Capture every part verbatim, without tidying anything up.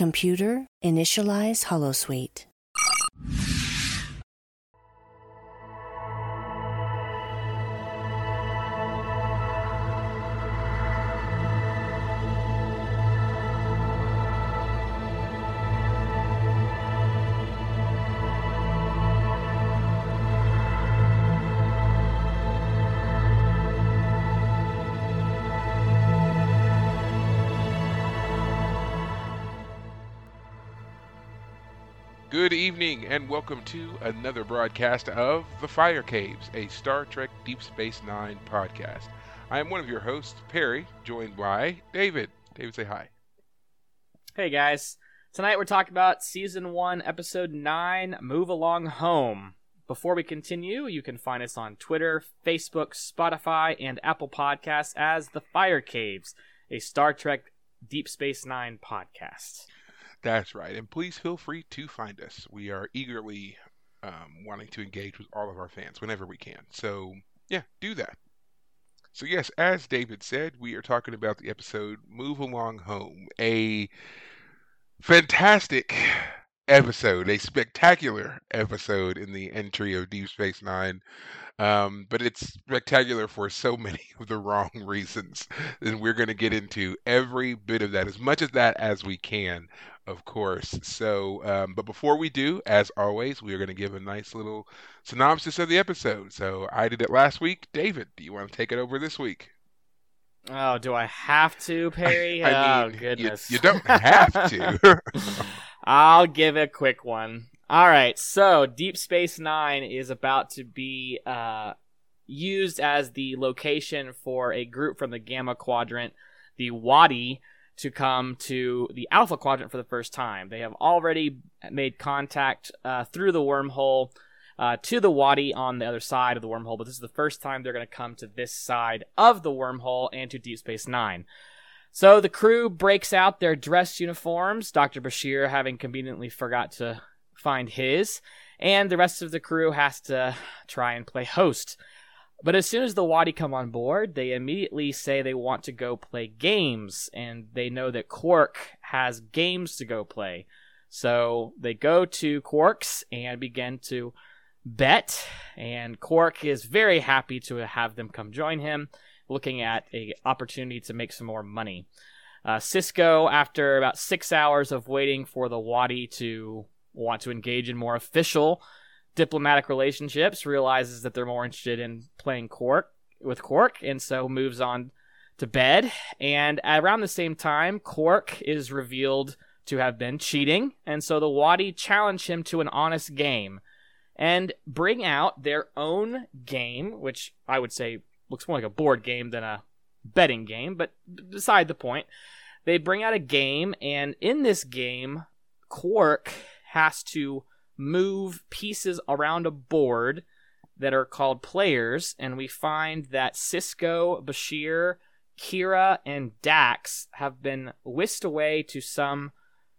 Computer, initialize holosuite. Good evening and welcome to another broadcast of The Fire Caves, a Star Trek Deep Space Nine podcast. I am one of your hosts, Perry, joined by David. David, say hi. Hey guys. Tonight we're talking about Season one, Episode nine, Move Along Home. Before we continue, you can find us on Twitter, Facebook, Spotify, and Apple Podcasts as The Fire Caves, a Star Trek Deep Space Nine podcast. That's right, and please feel free to find us. We are eagerly um, wanting to engage with all of our fans whenever we can. So, yeah, do that. So, yes, as David said, we are talking about the episode Move Along Home, a fantastic episode, a spectacular episode in the entry of Deep Space Nine. Um, but it's spectacular for so many of the wrong reasons. And we're going to get into every bit of that, as much of that as we can, of course. So, um, but before we do, as always, we are going to give a nice little synopsis of the episode. So I did it last week. David, do you want to take it over this week? Oh, do I have to, Perry? I, I oh, mean, goodness. You, you don't have to. I'll give it a quick one. All right, so Deep Space Nine is about to be uh, used as the location for a group from the Gamma Quadrant, the Wadi, to come to the Alpha Quadrant for the first time. They have already made contact uh, through the wormhole uh, to the Wadi on the other side of the wormhole, but this is the first time they're going to come to this side of the wormhole and to Deep Space Nine. So the crew breaks out their dress uniforms, Doctor Bashir having conveniently forgot to find his, and the rest of the crew has to try and play host. But as soon as the Wadi come on board, they immediately say they want to go play games, and they know that Quark has games to go play. So they go to Quark's and begin to bet, and Quark is very happy to have them come join him, looking at an opportunity to make some more money. Uh, Cisco, after about six hours of waiting for the Wadi to want to engage in more official diplomatic relationships, realizes that they're more interested in playing Quark with Quark, and so moves on to bed. And around the same time, Quark is revealed to have been cheating, and so the Wadi challenge him to an honest game and bring out their own game, which I would say looks more like a board game than a betting game, but beside the point. They bring out a game, and in this game, Quark has to move pieces around a board that are called players, and we find that Cisco, Bashir, Kira, and Dax have been whisked away to some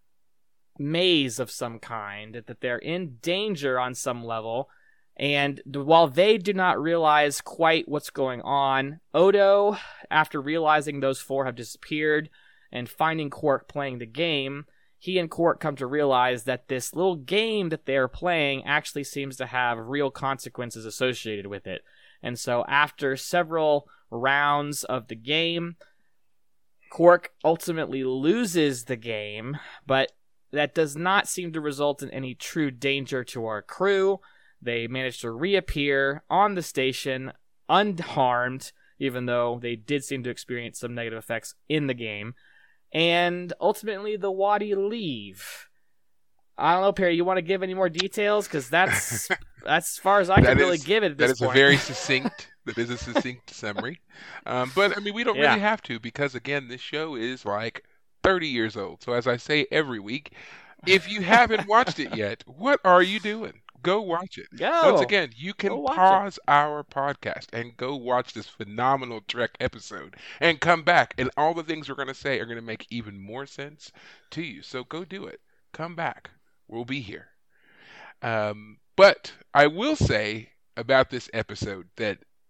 maze of some kind, that they're in danger on some level, and while they do not realize quite what's going on, Odo, after realizing those four have disappeared and finding Quark playing the game, he and Quark come to realize that this little game that they're playing actually seems to have real consequences associated with it. And so after several rounds of the game, Quark ultimately loses the game, but that does not seem to result in any true danger to our crew. They manage to reappear on the station unharmed, even though they did seem to experience some negative effects in the game. And ultimately, the Wadi leave. I don't know, Perry, you want to give any more details? Because that's that's as far as I can really is, give it at this point. That is point. a very succinct, that is a succinct summary. Um, but, I mean, we don't yeah. really have to, because, again, this show is like thirty years old. So, as I say every week, if you haven't watched it yet, what are you doing? Go watch it. Go. Once again, you can pause it. our podcast and go watch this phenomenal Trek episode and come back, and all the things we're going to say are going to make even more sense to you. So go do it. Come back. We'll be here. Um, but I will say about this episode that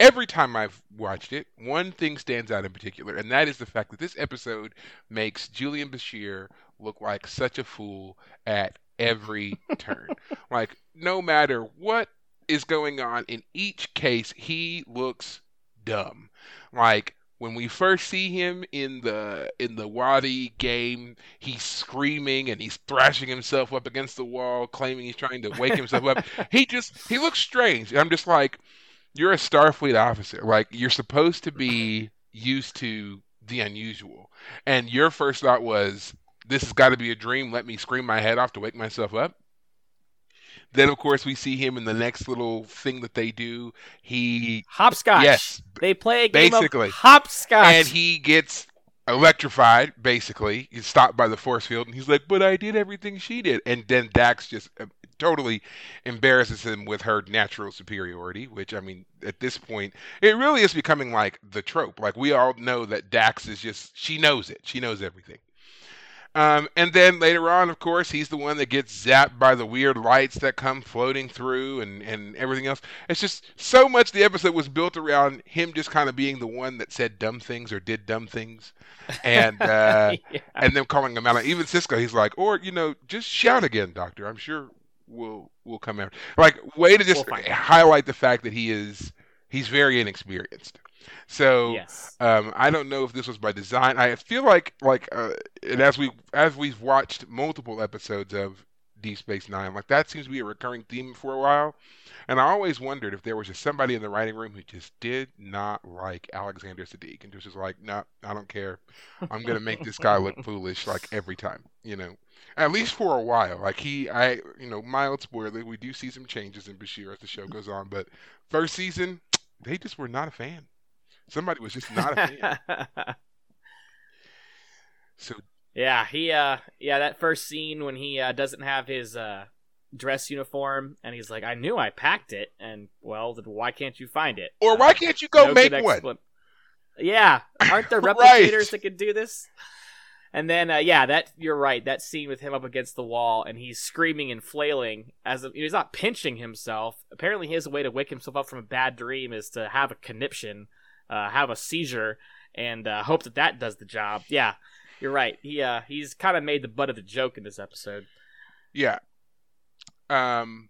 every time I've watched it, one thing stands out in particular, and that is the fact that this episode makes Julian Bashir look like such a fool at every turn. Like, no matter what is going on in each case, he looks dumb. Like, when we first see him in the in the Wadi game, he's screaming and he's thrashing himself up against the wall, claiming he's trying to wake himself up. He just he looks strange. And I'm just like, you're a Starfleet officer. Like, you're supposed to be used to the unusual. And your first thought was, this has got to be a dream. Let me scream my head off to wake myself up. Then, of course, we see him in the next little thing that they do. He hopscotch. Yes, they play a game basically. of hopscotch, and he gets electrified. Basically, he's stopped by the force field, and he's like, "But I did everything she did." And then Dax just uh, totally embarrasses him with her natural superiority. Which, I mean, at this point, it really is becoming like the trope. Like, we all know that Dax is just she knows it. She knows everything. Um, and then later on, of course, he's the one that gets zapped by the weird lights that come floating through and, and everything else. It's just so much the episode was built around him just kind of being the one that said dumb things or did dumb things. And uh, yeah. and them calling him out. Even Sisko, he's like, or, you know, just shout again, Doctor. I'm sure we'll, we'll come out. Like, way to just we'll highlight the fact that he is, he's very inexperienced. So yes. um, I don't know if this was by design. I feel like like uh, and as we as we've watched multiple episodes of Deep Space Nine, like that seems to be a recurring theme for a while. And I always wondered if there was just somebody in the writing room who just did not like Alexander Siddig and just was like, no, nah, I don't care. I'm gonna make this guy look foolish like every time, you know. At least for a while. Like he, I, you know, mild spoiler, we do see some changes in Bashir as the show goes on, but first season, they just were not a fan. Somebody was just not a fan. So yeah, he uh yeah, that first scene when he uh, doesn't have his uh dress uniform and he's like, I knew I packed it, and well, then why can't you find it? Or why uh, can't you go no make expl- one? Yeah, aren't there replicators right. that can do this? And then uh, yeah, that you're right. That scene with him up against the wall and he's screaming and flailing as a, he's not pinching himself. Apparently, his way to wake himself up from a bad dream is to have a conniption. Uh, have a seizure and uh, hope that that does the job. Yeah, you're right. He uh, he's kind of made the butt of the joke in this episode. Yeah. Um.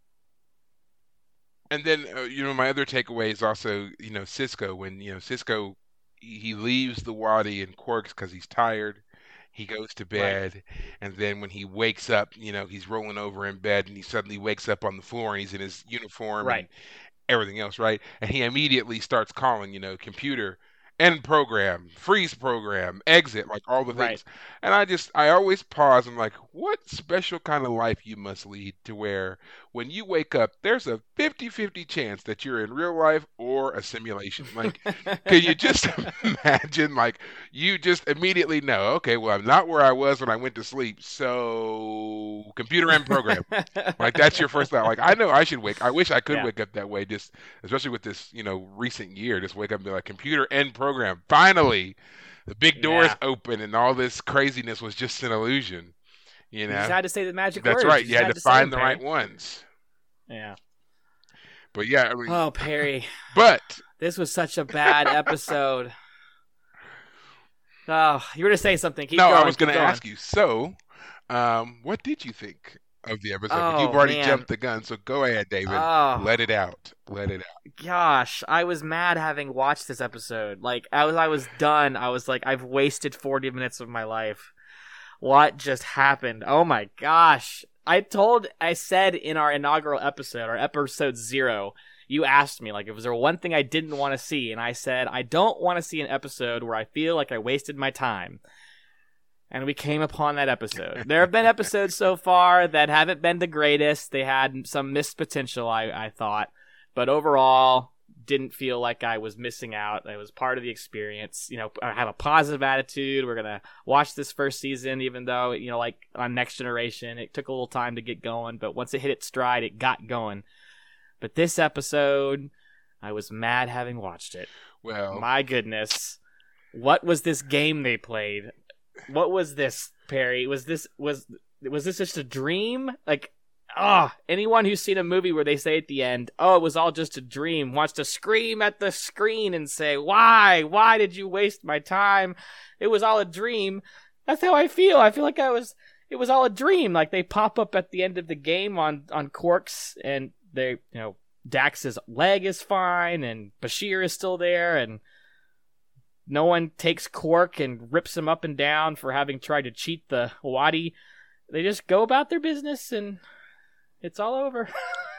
And then uh, you know, my other takeaway is also, you know, Sisko. When you know Sisko, he leaves the Wadi and Quarks because he's tired. He goes to bed, right. And then when he wakes up, you know, he's rolling over in bed, and he suddenly wakes up on the floor, and he's in his uniform. Right. And everything else, right? And he immediately starts calling, you know, computer, end program, freeze program, exit, like all the things. Right. And I just, I always pause and like, what special kind of life you must lead to where when you wake up, there's a fifty-fifty chance that you're in real life or a simulation. Like, can you just imagine, like, you just immediately know, okay, well, I'm not where I was when I went to sleep, so computer end program. Like, that's your first thought. Like, I know I should wake, I wish I could yeah. wake up that way, just, especially with this, you know, recent year, just wake up and be like, computer end program. Finally, the big doors yeah. open and all this craziness was just an illusion. You know, you just had to say the magic That's words. right. You, you had, had to, to find the Perry. right ones. Yeah. But yeah. I mean, oh, Perry. But this was such a bad episode. Oh, you were going to say something. Keep no, going, I was going to ask you. So, um, what did you think of the episode? Oh, You've already man. jumped the gun, so go ahead, David. Oh. Let it out. Let it out. Gosh, I was mad having watched this episode. Like, I was, I was done. I was like, I've wasted forty minutes of my life. What just happened? Oh my gosh. I told, I said in our inaugural episode, our episode zero, you asked me, like, if there one thing I didn't want to see, and I said, I don't want to see an episode where I feel like I wasted my time. And we came upon that episode. There have been episodes so far that haven't been the greatest. They had some missed potential, I, I thought. But overall, didn't feel like I was missing out. I was part of the experience. You know, I have a positive attitude. We're going to watch this first season, even though, you know, like on Next Generation, it took a little time to get going. But once it hit its stride, it got going. But this episode, I was mad having watched it. Well, my goodness. What was this game they played? What was this, Perry? Was this was was this just a dream? Like, oh, anyone who's seen a movie where they say at the end, oh, it was all just a dream, wants to scream at the screen and say, why? Why did you waste my time? It was all a dream. That's how I feel. I feel like I was, it was all a dream. Like they pop up at the end of the game on, on Quark's and they, you know, Dax's leg is fine and Bashir is still there and no one takes Quark and rips him up and down for having tried to cheat the Wadi. They just go about their business and it's all over.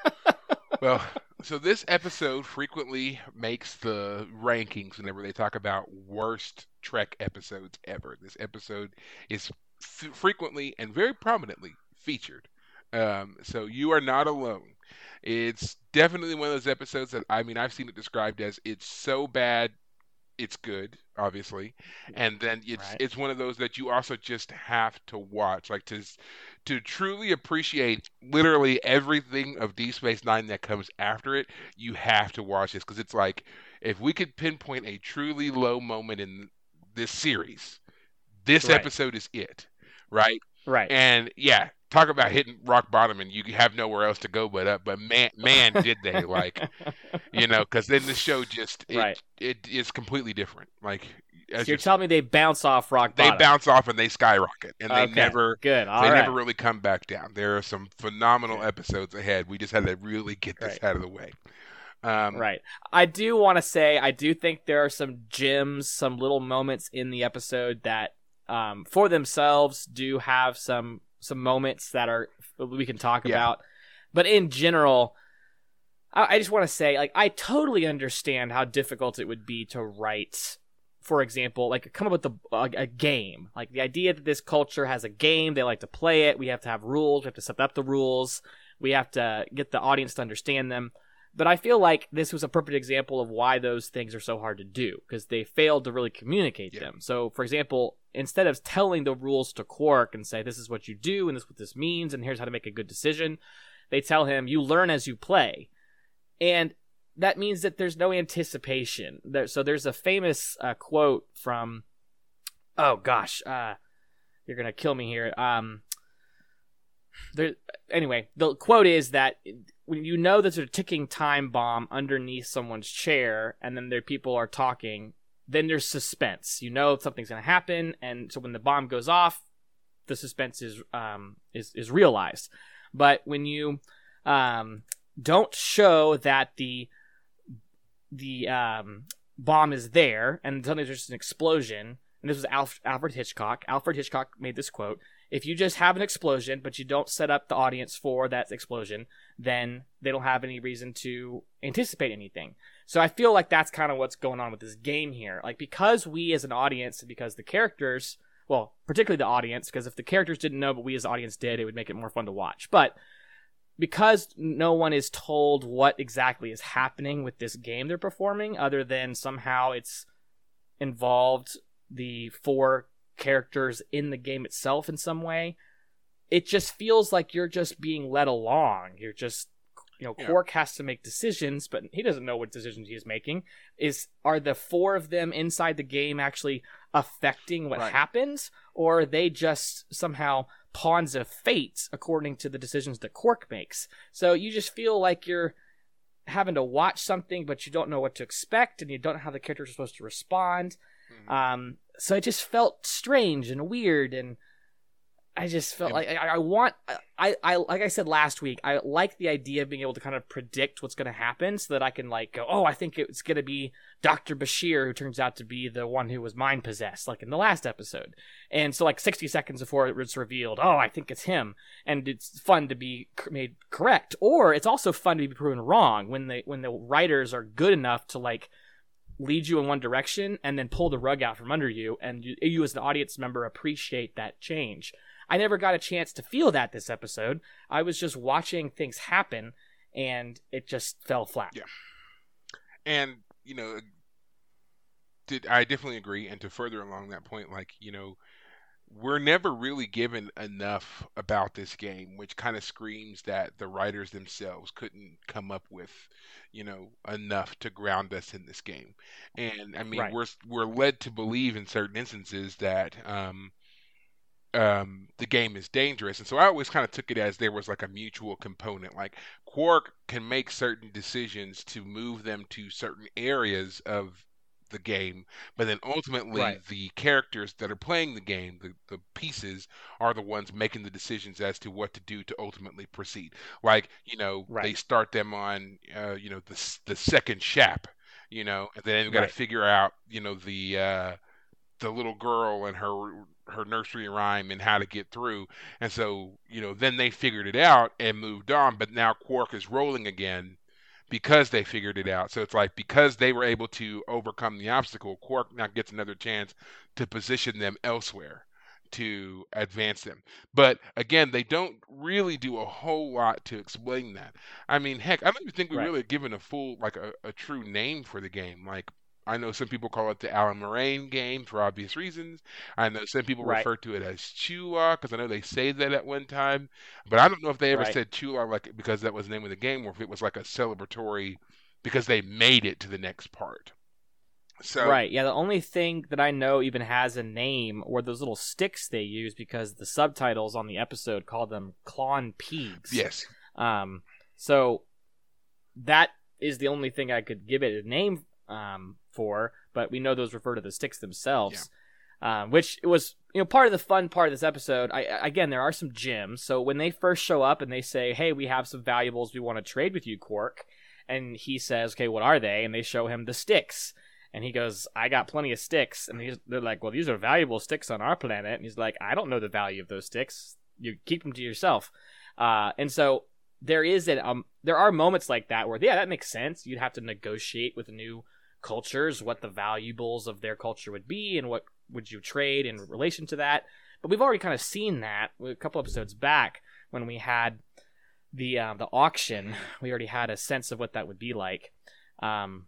Well, so this episode frequently makes the rankings whenever they talk about worst Trek episodes ever. This episode is f- frequently and very prominently featured. Um, so you are not alone. It's definitely one of those episodes that, I mean, I've seen it described as it's so bad, it's good, obviously, and then it's Right. it's one of those that you also just have to watch, like to to truly appreciate literally everything of Deep Space Nine that comes after it. You have to watch this because it's like if we could pinpoint a truly low moment in this series, this Right. episode is it, right? Right. And yeah, talk about hitting rock bottom and you have nowhere else to go but up. But man, man, did they like, you know? Because then the show just it, Right. it is completely different. Like So as you're you telling me they bounce off rock they bottom. bounce off and they skyrocket, and they Okay, never good. All they right. never really come back down. There are some phenomenal Good. episodes ahead. We just had to really get this Right. out of the way. Um, Right. I do want to say I do think there are some gems, some little moments in the episode that, um, for themselves, do have some some moments that are we can talk Yeah. about. But in general, I, I just want to say, like, I totally understand how difficult it would be to write. For example, like come up with a, a, a game. Like the idea that this culture has a game, they like to play it. We have to have rules. We have to set up the rules. We have to get the audience to understand them. But I feel like this was a perfect example of why those things are so hard to do, because they failed to really communicate Yeah. them. So, for example, instead of telling the rules to Quark and say, this is what you do, and this is what this means, and here's how to make a good decision, they tell him, you learn as you play. And that means that there's no anticipation. There, so there's a famous uh, quote from, oh gosh, uh, you're going to kill me here. Um, there, anyway, the quote is that when you know that there's a ticking time bomb underneath someone's chair and then their people are talking, then there's suspense. You know something's going to happen, and so when the bomb goes off, the suspense is um is, is realized. But when you um don't show that the the um bomb is there and suddenly there's just an explosion, and this was Alf- Alfred Hitchcock. Alfred Hitchcock made this quote: if you just have an explosion, but you don't set up the audience for that explosion, then they don't have any reason to anticipate anything. So I feel like that's kind of what's going on with this game here. Like, because we as an audience, because the characters, well, particularly the audience, because if the characters didn't know, but we as the audience did, it would make it more fun to watch. But because no one is told what exactly is happening with this game they're performing, other than somehow it's involved the four characters in the game itself in some way, it just feels like you're just being led along. You're just, you know, Yeah. Quark has to make decisions, but he doesn't know what decisions he is making. Is are the four of them inside the game actually affecting what Right. happens, or are they just somehow pawns of fate according to the decisions that Quark makes? So you just feel like you're having to watch something, but you don't know what to expect, and you don't know how the characters are supposed to respond. Mhm. Um, so it just felt strange and weird, and I just felt And- like I, I want I, I like I said last week, I like the idea of being able to kind of predict what's going to happen, so that I can like go, oh, I think it's going to be Doctor Bashir who turns out to be the one who was mind possessed, like in the last episode. And so like sixty seconds before it was revealed, oh, I think it's him, and it's fun to be c- made correct, or it's also fun to be proven wrong when they when the writers are good enough to like lead you in one direction and then pull the rug out from under you, and you, you as an audience member appreciate that change. I never got a chance to feel that this episode. I was just watching things happen, and it just fell flat. Yeah. And, you know, did I definitely agree. And to further along that point, like, you know, we're never really given enough about this game, which kind of screams that the writers themselves couldn't come up with, you know, enough to ground us in this game. And I mean, Right. we're we're led to believe in certain instances that um, um, the game is dangerous. And so I always kind of took it as there was like a mutual component. Like Quark can make certain decisions to move them to certain areas of the game, but then ultimately Right. the characters that are playing the game, the, the pieces, are the ones making the decisions as to what to do to ultimately proceed. Like, you know, Right. they start them on, uh, you know, the the second shap, you know, and then they've got to Right. figure out, you know, the uh, the little girl and her her nursery rhyme and how to get through. And so, you know, then they figured it out and moved on, but now Quark is rolling again because they figured it out. So it's like because they were able to overcome the obstacle, Quark now gets another chance to position them elsewhere to advance them. But again, they don't really do a whole lot to explain that. I mean, heck, I don't even think we Right. really given a full, like a, a true name for the game. Like I know some people call it the Alan Moraine game for obvious reasons. I know some people Right. refer to it as Chula because I know they say that at one time. But I don't know if they ever Right. said Chula like because that was the name of the game or if it was like a celebratory because they made it to the next part. So Right. Yeah. The only thing that I know even has a name were those little sticks they use because the subtitles on the episode called them Klon Peegs. yes, Um. So that is the only thing I could give it a name um for, but we know those refer to the sticks themselves. Um, which was, you know, part of the fun part of this episode. I, again, there are some gems. So when they first show up and they say, "Hey, we have some valuables we want to trade with you, Quark," and he says, "Okay, what are they?" And they show him the sticks, and he goes, "I got plenty of sticks." And he's, they're like, "Well, these are valuable sticks on our planet." And he's like, "I don't know the value of those sticks. You keep them to yourself." Uh, and so there is an um, there are moments like that where, yeah, that makes sense. You'd have to negotiate with new cultures what the valuables of their culture would be and what would you trade in relation to that. But we've already kind of seen that a couple episodes back when we had the uh, the auction. We already had a sense of what that would be like. Um,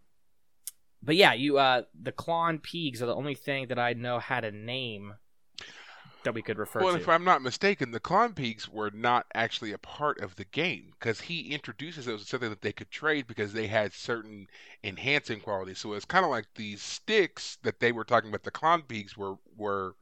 but yeah, you uh, the Klon Peegs are the only thing that I know had a name that we could refer well, to. if I'm not mistaken, the Klon Peaks were not actually a part of the game because he introduces those as something that they could trade because they had certain enhancing qualities. So it's kind of like these sticks that they were talking about. The Klon Peaks were were,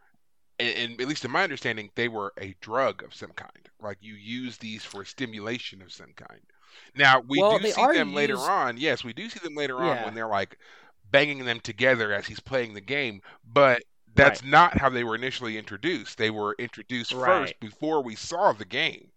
and, and at least in my understanding, they were a drug of some kind. Like you use these for stimulation of some kind. Now we Well, do they see are them later used. on. Yes, we do see them later on when Yeah. they're like banging them together as he's playing the game, but Right. that's not how they were initially introduced. They were introduced Right. first before we saw the game.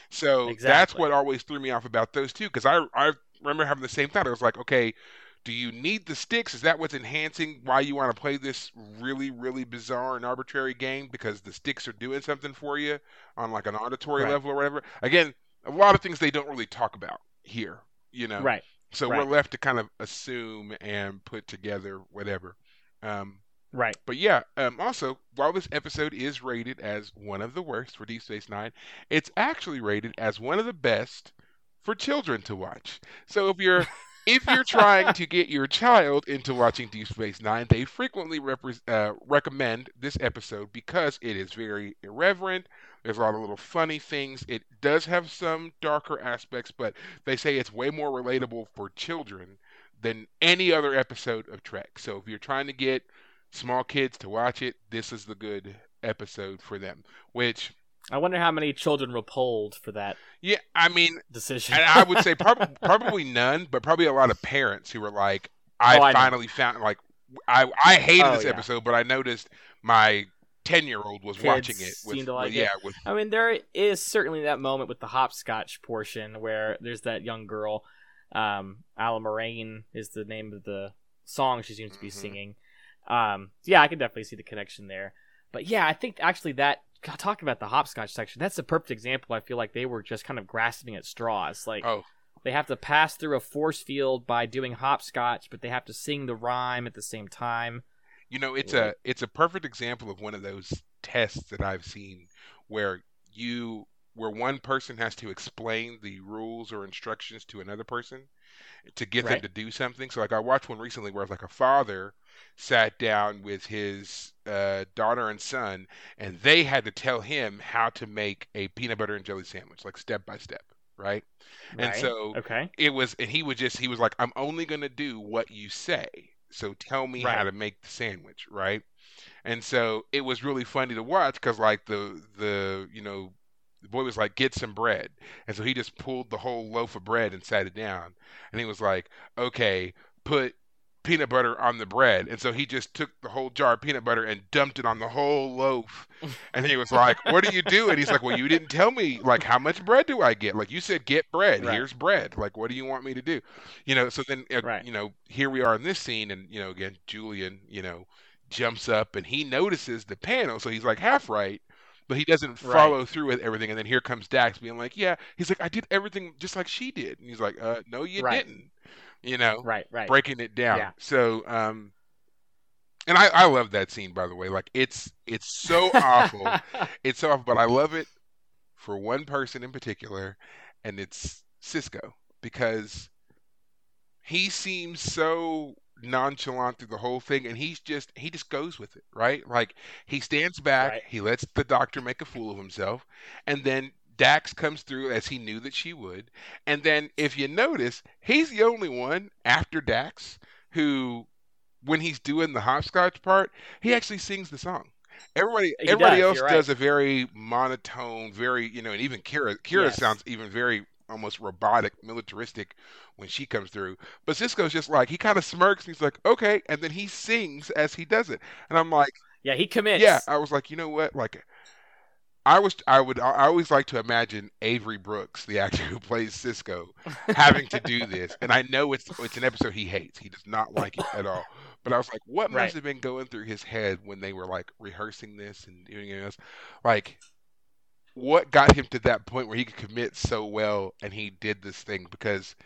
So that's Exactly. what always threw me off about those two because I I remember having the same thought. I was like, okay, do you need the sticks? Is that what's enhancing why you want to play this really really bizarre and arbitrary game because the sticks are doing something for you on like an auditory Right. level or whatever? Again, a lot of things they don't really talk about here, you know. Right. So we're Right. left to kind of assume and put together whatever. Um, Right. but yeah, um, also, while this episode is rated as one of the worst for Deep Space Nine, it's actually rated as one of the best for children to watch. So if you're if you're trying to get your child into watching Deep Space Nine, they frequently repre- uh, recommend this episode because it is very irreverent. There's a lot of little funny things. It does have some darker aspects, but they say it's way more relatable for children than any other episode of Trek. So if you're trying to get small kids to watch it, this is the good episode for them. Which, I wonder how many children were polled for that yeah, I mean, decision. and I would say prob- probably none, but probably a lot of parents who were like, I Oh, I know. finally found, like, I, I hated Oh, this yeah. episode, but I noticed my ten year old was Kids watching it. With, seem to like with- yeah, it. with, I mean, there is certainly that moment with the hopscotch portion where there's that young girl. Um, Ala Moraine is the name of the song she seems to be Mhm. singing. Um, yeah, I can definitely see the connection there. But yeah, I think actually that talking about the hopscotch section, that's a perfect example. I feel like they were just kind of grasping at straws. Like oh, they have to pass through a force field by doing hopscotch, but they have to sing the rhyme at the same time. you know, it's Like, a it's a perfect example of one of those tests that I've seen where you where one person has to explain the rules or instructions to another person to get them right? to do something. So like I watched one recently where it's like a father sat down with his uh, daughter and son, and they had to tell him how to make a peanut butter and jelly sandwich, like step by step, right? And Right. so Okay. it was, and he was just he was like, I'm only gonna do what you say. So tell me how Right. to make the sandwich, right? And so it was really funny to watch because like the the you know the boy was like, get some bread. And so he just pulled the whole loaf of bread and sat it down. And he was like, okay, put peanut butter on the bread. And so he just took the whole jar of peanut butter and dumped it on the whole loaf. And he was like, what do you do? And he's like, well, you didn't tell me, like, how much bread do I get? Like, you said, get bread. Right. Here's bread. Like, what do you want me to do? You know, so then, uh, Right. you know, here we are in this scene. And, you know, again, Julian, you know, jumps up and he notices the panel. So he's like half right. But he doesn't Right. follow through with everything. And then here comes Dax being like, yeah. He's like, I did everything just like she did. And he's like, uh, no, you Right. didn't. You know, Right. Right. breaking it down. Yeah. So, um, and I, I love that scene, by the way. Like, it's it's so awful. It's so awful, but I love it for one person in particular, and it's Cisco, because he seems so nonchalant through the whole thing, and he's just he just goes with it, right? Like, he stands back, Right. he lets the doctor make a fool of himself, and then Dax comes through as he knew that she would. And then if you notice, he's the only one after Dax who, when he's doing the hopscotch part, he actually sings the song. Everybody He everybody does, else you're does right. a very monotone, very, you know, and even Kira Kira Yes. sounds even very almost robotic, militaristic when she comes through. But Cisco's just like, he kind of smirks and he's like, okay, and then he sings as he does it. And I'm like, Yeah, he commits. yeah, I was like, you know what? Like, I was, I would, I always like to imagine Avery Brooks, the actor who plays Cisco, having to do this. And I know it's it's an episode he hates. He does not like it at all. But I was like, what Right. must have been going through his head when they were like rehearsing this and doing this? Like, what got him to that point where he could commit so well and he did this thing? Because,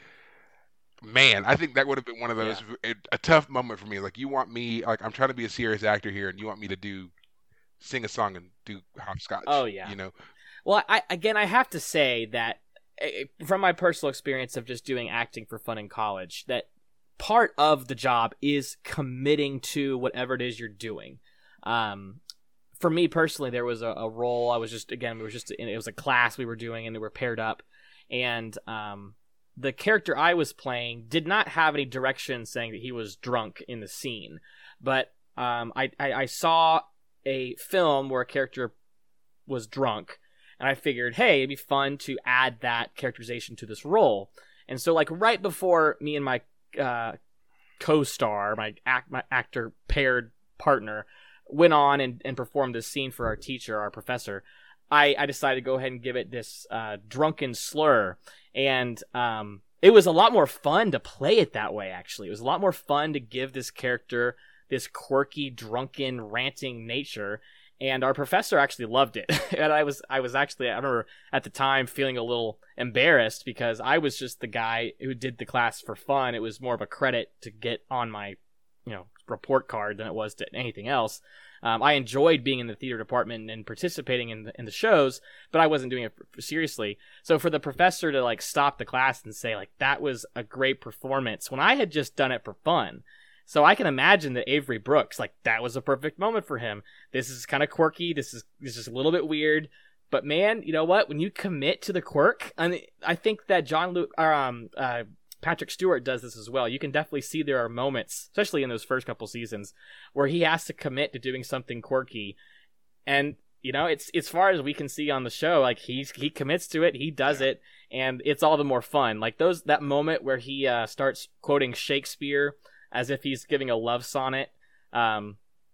man, I think that would have been one of those Yeah. a, a tough moment for me. Like, you want me, like, I'm trying to be a serious actor here, and you want me to do sing a song and do hopscotch. Oh, yeah. You know. Well, I again, I have to say that eh, from my personal experience of just doing acting for fun in college, that part of the job is committing to whatever it is you're doing. Um, for me personally, there was a, a role I was just again, we were just in, it was a class we were doing, and we were paired up, and um, the character I was playing did not have any direction saying that he was drunk in the scene, but um, I, I I saw a film where a character was drunk, and I figured, hey, it'd be fun to add that characterization to this role. And so, like, right before me and my uh, co-star, my act, my actor paired partner, went on and, and performed this scene for our teacher, our professor, I, I decided to go ahead and give it this uh, drunken slur. And um, it was a lot more fun to play it that way, actually. It was a lot more fun to give this character this quirky, drunken, ranting nature. And our professor actually loved it. And I was I was actually, I remember at the time feeling a little embarrassed because I was just the guy who did the class for fun. It was more of a credit to get on my, you know, report card than it was to anything else. Um, I enjoyed being in the theater department and participating in the, in the shows, but I wasn't doing it for, seriously. So for the professor to like stop the class and say like, that was a great performance when I had just done it for fun. So I can imagine that Avery Brooks, like, that was a perfect moment for him. This is kind of quirky. This is this is a little bit weird. But man, you know what? When you commit to the quirk, I mean, I think that John Luke, or um, uh, Patrick Stewart does this as well. You can definitely see there are moments, especially in those first couple seasons, where he has to commit to doing something quirky. And, you know, it's as far as we can see on the show, like, he's he commits to it, he does it, and it's all the more fun. Like, those that moment where he uh, starts quoting Shakespeare as if he's giving a love sonnet um,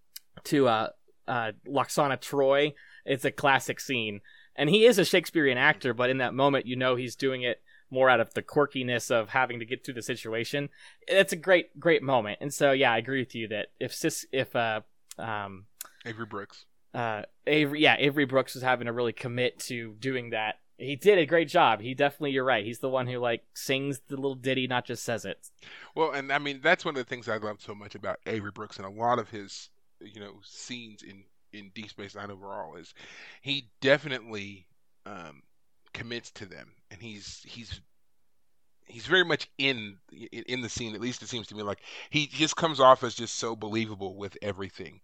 to uh, uh, Loxana Troy. It's a classic scene. And he is a Shakespearean actor, but in that moment, you know he's doing it more out of the quirkiness of having to get through the situation. It's a great, great moment. And so, yeah, I agree with you that if Sis, if uh, um, Avery Brooks. Uh, Avery, yeah, Avery Brooks was having to really commit to doing that. He did a great job. He definitely, you're right. He's the one who like sings the little ditty, not just says it. Well, and I mean that's one of the things I love so much about Avery Brooks and a lot of his, you know, scenes in in Deep Space Nine overall is he definitely um, commits to them, and he's he's he's very much in in the scene. At least it seems to me like he just comes off as just so believable with everything.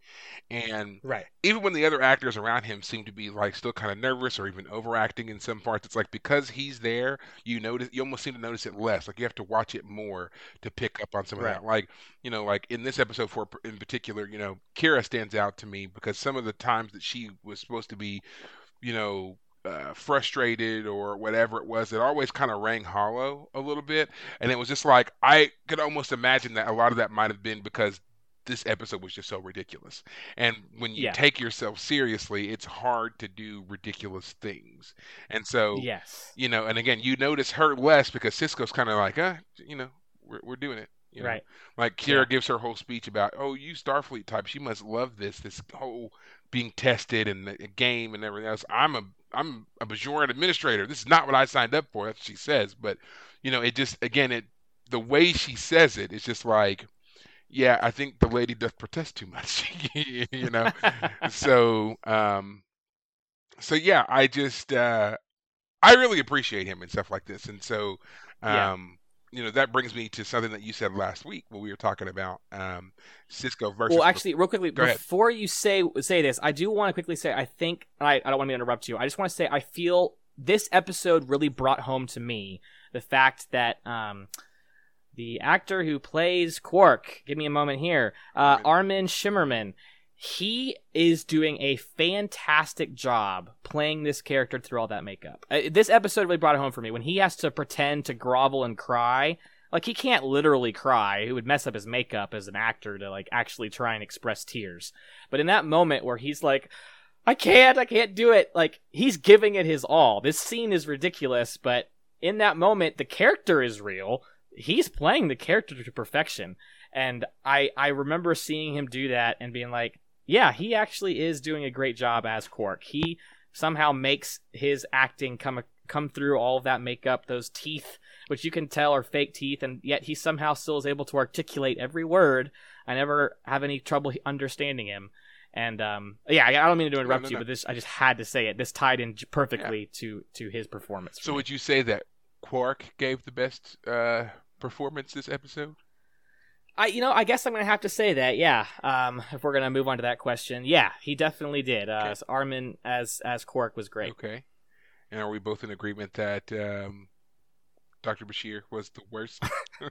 And Right. even when the other actors around him seem to be like still kind of nervous or even overacting in some parts, it's like because he's there, you notice you almost seem to notice it less. Like you have to watch it more to pick up on some of Right. that. Like, you know, like in this episode for in particular, you know, Kira stands out to me because some of the times that she was supposed to be, you know, uh, frustrated or whatever it was, it always kind of rang hollow a little bit. And it was just like, I could almost imagine that a lot of that might have been because this episode was just so ridiculous. And when you Yeah. take yourself seriously, it's hard to do ridiculous things. And so, Yes. you know, and again, you notice her less because Cisco's kind of like, uh, you know, we're, we're doing it. You know? Right. Like Kira Yeah. gives her whole speech about, oh, you Starfleet type, she must love this, this whole being tested and the game and everything else. I'm a I'm a Bajoran administrator. This is not what I signed up for. That's what she says. But, you know, it just, again, it the way she says it, it's just like, yeah, I think the lady does protest too much, you know? so, um, so yeah, I just, uh, I really appreciate him and stuff like this. And so, Yeah. um, you know, that brings me to something that you said last week when we were talking about um, Cisco versus. Well, actually, real quickly, Go ahead. before you say say this, I do want to quickly say, I think, I, I don't want to interrupt you. I just want to say, I feel this episode really brought home to me the fact that um, the actor who plays Quark, give me a moment here, uh, Armin Shimmerman, he is doing a fantastic job playing this character through all that makeup. Uh, this episode really brought it home for me. When he has to pretend to grovel and cry, like, he can't literally cry. It would mess up his makeup as an actor to, like, actually try and express tears. But in that moment where he's like, I can't, I can't do it, like, he's giving it his all. This scene is ridiculous, but in that moment, the character is real. He's playing the character to perfection. And I, I remember seeing him do that and being like, yeah, he actually is doing a great job as Quark. He somehow makes his acting come come through all of that makeup, those teeth, which you can tell are fake teeth, and yet he somehow still is able to articulate every word. I never have any trouble understanding him. And um, yeah, I don't mean to interrupt no, no, you, no. but this I just had to say it. This tied in perfectly yeah. to to his performance. So me. would you say that Quark gave the best uh, performance this episode? I, you know, I guess I'm going to have to say that, yeah. Um, if we're going to move on to that question, yeah, he definitely did. Uh, Okay. so Armin as as Quark was great. Okay. And are we both in agreement that um, Doctor Bashir was the worst?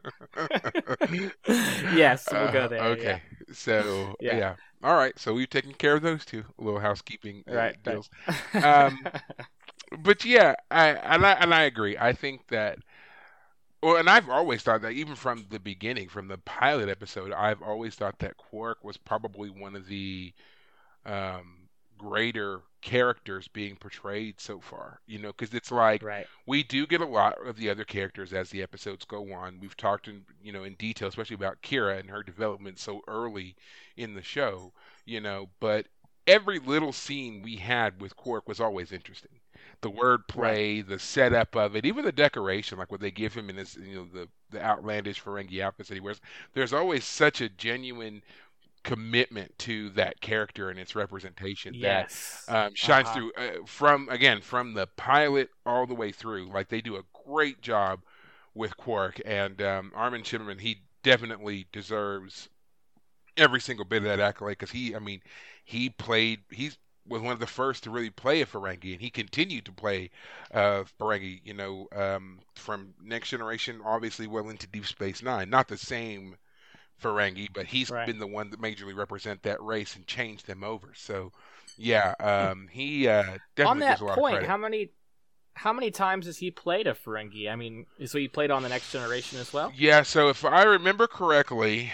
Yes, we'll go there. Uh, okay. Yeah. So, yeah. Yeah. All right. So we've taken care of those two little housekeeping uh, Right. deals. right. Um, but yeah, I and I and I agree. I think that. Well, and I've always thought that even from the beginning, from the pilot episode, I've always thought that Quark was probably one of the um, greater characters being portrayed so far. You know, because it's like right. we do get a lot of the other characters as the episodes go on. We've talked in you know in detail, especially about Kira and her development so early in the show. You know, but every little scene we had with Quark was always interesting. The wordplay, right. the setup of it, even the decoration, like what they give him in his, you know, the, the outlandish Ferengi outfits that he wears. There's always such a genuine commitment to that character and its representation yes. that um, shines uh-huh. through uh, from, again, from the pilot all the way through. Like, they do a great job with Quark, and um, Armin Shimmerman, he definitely deserves every single bit of that accolade because he, I mean, he played, he's was one of the first to really play a Ferengi, and he continued to play uh, Ferengi, you know, um, from Next Generation, obviously well into Deep Space Nine. Not the same Ferengi, but he's right. been the one that majorly represent that race and changed them over. So, yeah, um, he uh, definitely on that gives a lot point, of credit. how many how many times has he played a Ferengi? I mean, so he played on the Next Generation as well? Yeah, so if I remember correctly,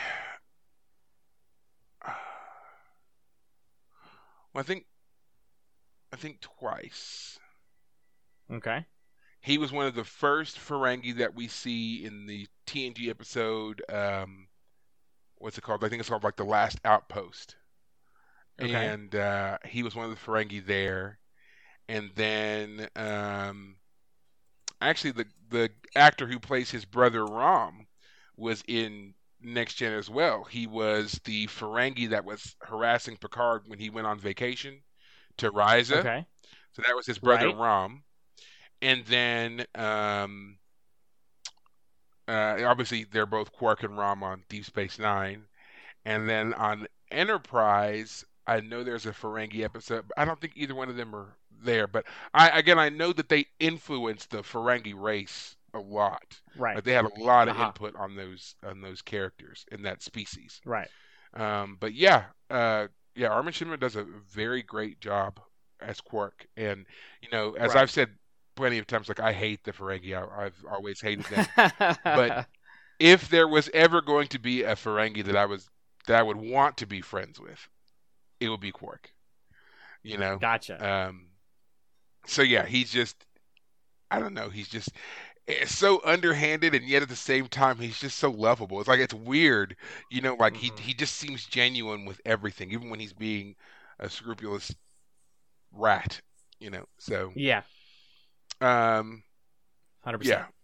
well, I think I think twice. Okay. He was one of the first Ferengi that we see in the T N G episode. Um, what's it called? I think it's called like The Last Outpost. Okay. And uh, he was one of the Ferengi there. And then, um, actually, the the actor who plays his brother Rom was in Next Gen as well. He was the Ferengi that was harassing Picard when he went on vacation to Risa. Okay. So that was his brother right. Rom. And then um, uh, obviously they're both Quark and Rom on Deep Space Nine, and then on Enterprise, I know there's a Ferengi episode, but I don't think either one of them are there. But I again, I know that they influenced the Ferengi race a lot. Right. Like they had a lot of Uh-huh. input on those on those characters in that species. Right. Um, but yeah, uh, yeah, Armin Shimmer does a very great job as Quark, and you know, as Right. I've said plenty of times, like I hate the Ferengi. I, I've always hated them. But if there was ever going to be a Ferengi that I was that I would want to be friends with, it would be Quark. You know. Gotcha. Um. So yeah, he's just I don't know. He's just it's so underhanded, and yet at the same time, he's just so lovable. It's like it's weird, you know. Like Mhm. he he just seems genuine with everything, even when he's being a scrupulous rat. You know. So Yeah. um. one hundred percent. Yeah.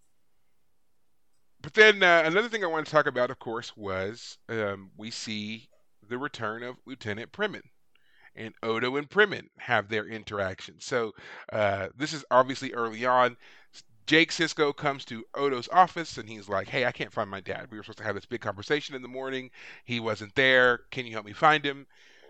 But then uh, another thing I want to talk about, of course, was um, we see the return of Lieutenant Primin. And Odo and Primin have their interaction. So uh, this is obviously early on. Jake Sisko comes to Odo's office and he's like, hey, I can't find my dad. We were supposed to have this big conversation in the morning. He wasn't there. Can you help me find him?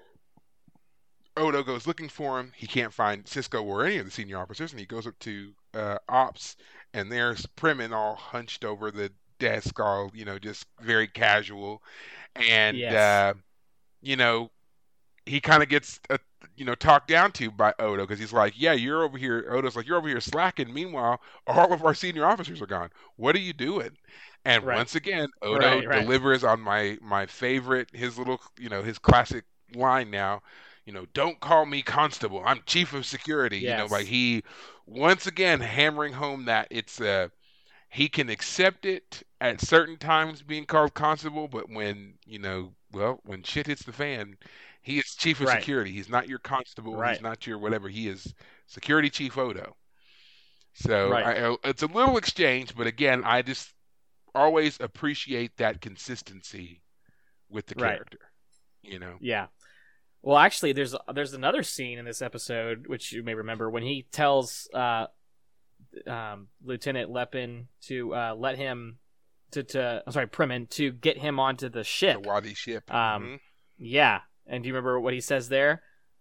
Odo goes looking for him. He can't find Sisko or any of the senior officers, and he goes up to uh, Ops, and there's Primin all hunched over the desk, all, you know, just very casual. And, Yes. uh, you know, he kind of gets, uh, you know, talked down to by Odo because he's like, yeah, you're over here. Odo's like, you're over here slacking. Meanwhile, all of our senior officers are gone. What are you doing? And Right. once again, Odo Right, right. delivers on my my favorite, his little, you know, his classic line now. You know, don't call me constable. I'm chief of security. You know, Yes. like he once again hammering home that it's uh he can accept it at certain times being called constable, but when, you know, well, when shit hits the fan, he is chief of Right. security. He's not your constable. Right. He's not your whatever. He is security chief Odo. So Right. I, it's a little exchange, but again, I just always appreciate that consistency with the Right. character. You know. Yeah. Well, actually, there's there's another scene in this episode which you may remember when he tells uh, um, Lieutenant Lepin to uh, let him to to I'm sorry Primin to get him onto the The ship. Wadi ship. Um, Mhm. Yeah, and do you remember what he says there?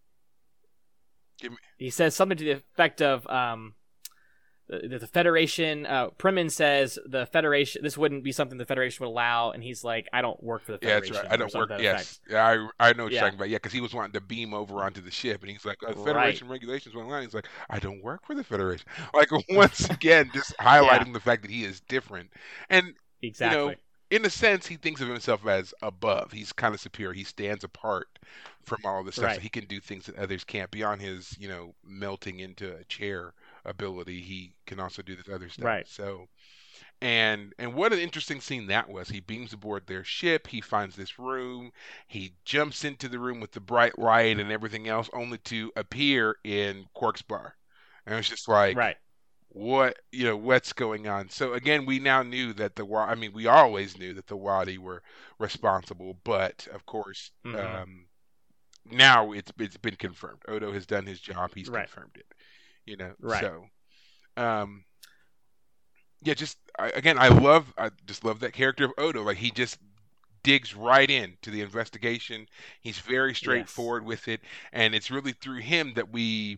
Give me- He says something to the effect of um, the, the Federation. Uh, Primin says the Federation. This wouldn't be something the Federation would allow, and he's like, "I don't work for the Yeah, that's Federation." right. I or don't something work. to that Yes, effect. yeah, I I know what Yeah. you're talking about. Yeah, because he was wanting to beam over onto the ship, and he's like, oh, Right. "Federation regulations went line." He's like, "I don't work for the Federation." Like once again, just highlighting the fact that he is different, and Exactly. you know, in a sense, he thinks of himself as above. He's kind of superior. He stands apart from all of this stuff, so Right. he can do things that others can't. Beyond his, you know, melting into a chair ability, he can also do this other stuff. Right. So. And and what an interesting scene that was. He beams aboard their ship. He finds this room. He jumps into the room with the bright light and everything else, only to appear in Quark's bar. And it's just like, Right. what you know, what's going on? So again, we now knew that the Wa- I mean, we always knew that the Wadi were responsible, but of course, Mhm. um, now it's it's been confirmed. Odo has done his job. He's Right. confirmed it. You know, Right. so. Um, yeah, just I, again, I love, I just love that character of Odo. Like he just digs right in to the investigation. He's very straightforward with it, and it's really through him that we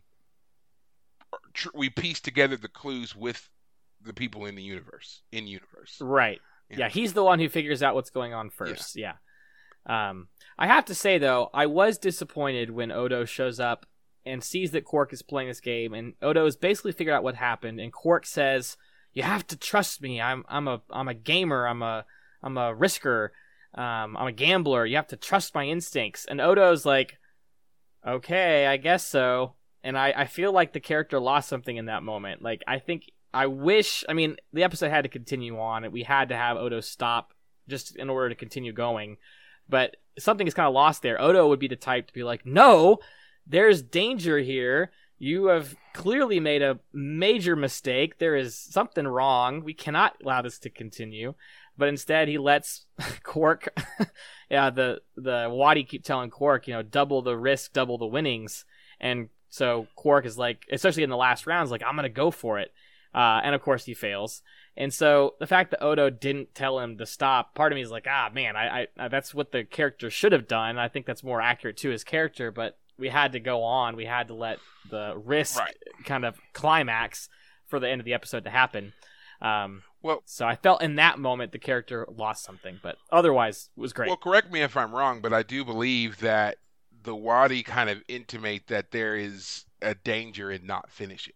tr- we piece together the clues with the people in the universe. In universe, Right. Yeah. Yeah, he's the one who figures out what's going on first. Yeah. Um, I have to say though, I was disappointed when Odo shows up and sees that Quark is playing this game, and Odo has basically figured out what happened, and Quark says, "You have to trust me. I'm I'm a I'm a gamer. I'm a I'm a risker. Um, I'm a gambler. You have to trust my instincts." And Odo's like, "Okay, I guess so." And I, I feel like the character lost something in that moment. Like, I think, I wish, I mean, the episode had to continue on, and we had to have Odo stop just in order to continue going. But something is kind of lost there. Odo would be the type to be like, "No, there's danger here. You have clearly made a major mistake. There is something wrong. We cannot allow this to continue." But instead, he lets Quark, yeah, the the Wadi keep telling Quark, you know, double the risk, double the winnings. And so Quark is like, especially in the last rounds, like, "I'm gonna go for it." Uh, and of course he fails. And so the fact that Odo didn't tell him to stop, part of me is like, ah, man, I, I that's what the character should have done. I think that's more accurate to his character, but we had to go on. We had to let the risk Right. kind of climax for the end of the episode to happen. Um, Well, so I felt in that moment the character lost something, but otherwise it was great. well, correct me if I'm wrong, but I do believe that the Wadi kind of intimate that there is a danger in not finishing.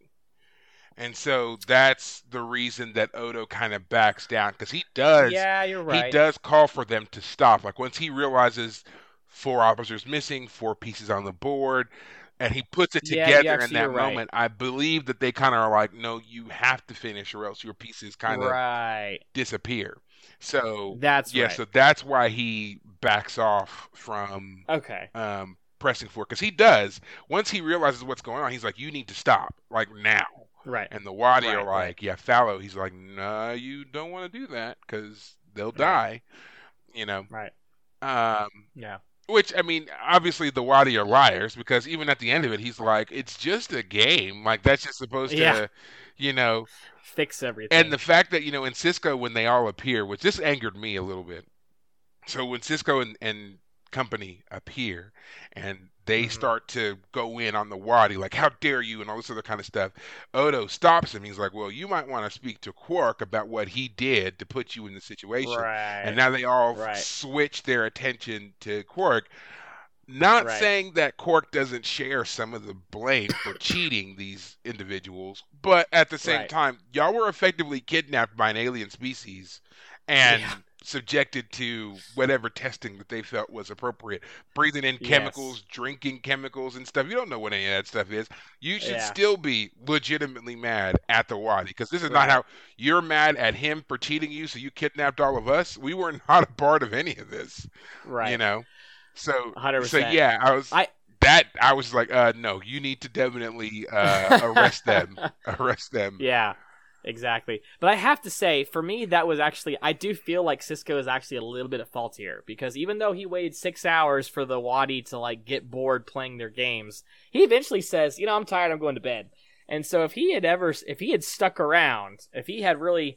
And so that's the reason that Odo kind of backs down, because he does yeah, you're right. he does call for them to stop. Like once he realizes four officers missing, four pieces on the board, and he puts it Yeah, together you in actually- that you're right. moment, I believe that they kind of are like, no, you have to finish or else your pieces kind of right. disappear. So That's yeah, right. so that's why he backs off from Okay. um, pressing for, because he does. Once he realizes what's going on, he's like, you need to stop, like now. Right. And the Wadi Right, are like, right. yeah, Fallow. He's like, nah, you don't want to do that because they'll Right. die, you know. Right. Um, Yeah. which, I mean, obviously the Wadi are liars, because even at the end of it, he's like, it's just a game. Like, that's just supposed Yeah. to, you know. Fix everything. And the fact that, you know, in Cisco, when they all appear, which this angered me a little bit. So when Cisco and, and company appear and they Mhm. start to go in on the Wadi, like, how dare you, and all this other kind of stuff, Odo stops him. He's like, well, you might want to speak to Quark about what he did to put you in the situation. Right. And now they all Right. switch their attention to Quark. Not Right. saying that Quark doesn't share some of the blame for cheating these individuals, but at the same Right. time, y'all were effectively kidnapped by an alien species and Yeah. subjected to whatever testing that they felt was appropriate. Breathing in chemicals, Yes. drinking chemicals and stuff. You don't know what any of that stuff is. You should Yeah. still be legitimately mad at the Wadi, because this is not Right. how you're mad at him for cheating you, so you kidnapped all of us. We were not a part of any of this. Right. You know? So, one hundred so percent. yeah, I was I- that I was like, uh, no, you need to definitely uh, arrest them, arrest them. Yeah, exactly. But I have to say, for me, that was actually, I do feel like Cisco is actually a little bit at fault here, because even though he waited six hours for the Wadi to like get bored playing their games, he eventually says, you know, I'm tired, I'm going to bed. And so if he had ever, if he had stuck around, if he had really,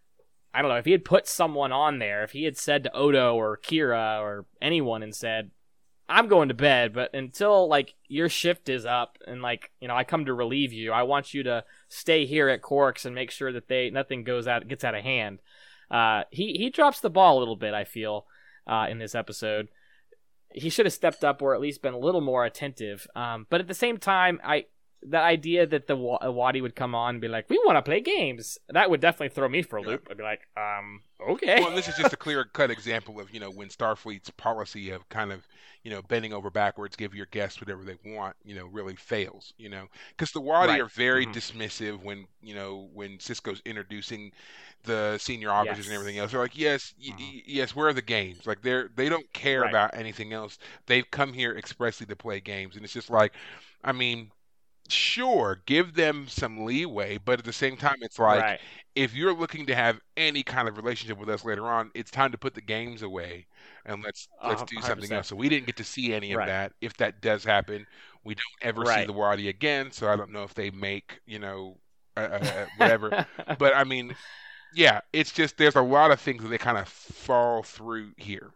I don't know, if he had put someone on there, if he had said to Odo or Kira or anyone and said, I'm going to bed, but until like your shift is up and like, you know, I come to relieve you, I want you to stay here at Quark's and make sure that they nothing goes out gets out of hand. Uh, he he drops the ball a little bit, I feel, uh, in this episode. He should have stepped up or at least been a little more attentive. Um, but at the same time, I the idea that the Wa- Wadi would come on and be like, "We want to play games," that would definitely throw me for a loop. I'd be like, "Um, okay." Well, this is just a clear-cut example of, you know, when Starfleet's policy of kind of, you know, bending over backwards, give your guests whatever they want, you know, really fails, you know. Because the Wadi Right. are very Mhm. dismissive when, you know, when Cisco's introducing the senior officers and Yes. everything else. They're like, yes, y- Mhm. y- yes, where are the games? Like, they're, they don't care Right. about anything else. They've come here expressly to play games. And it's just like, I mean, sure, give them some leeway, but at the same time, it's like, right. if you're looking to have any kind of relationship with us later on, it's time to put the games away and let's let's Uh, do one hundred something percent. else. So we didn't get to see any of Right. that. If that does happen, we don't ever see Right. the Wadi again. So I don't know if they make, you know, uh, uh, whatever. But I mean, yeah, it's just there's a lot of things that they kind of fall through here.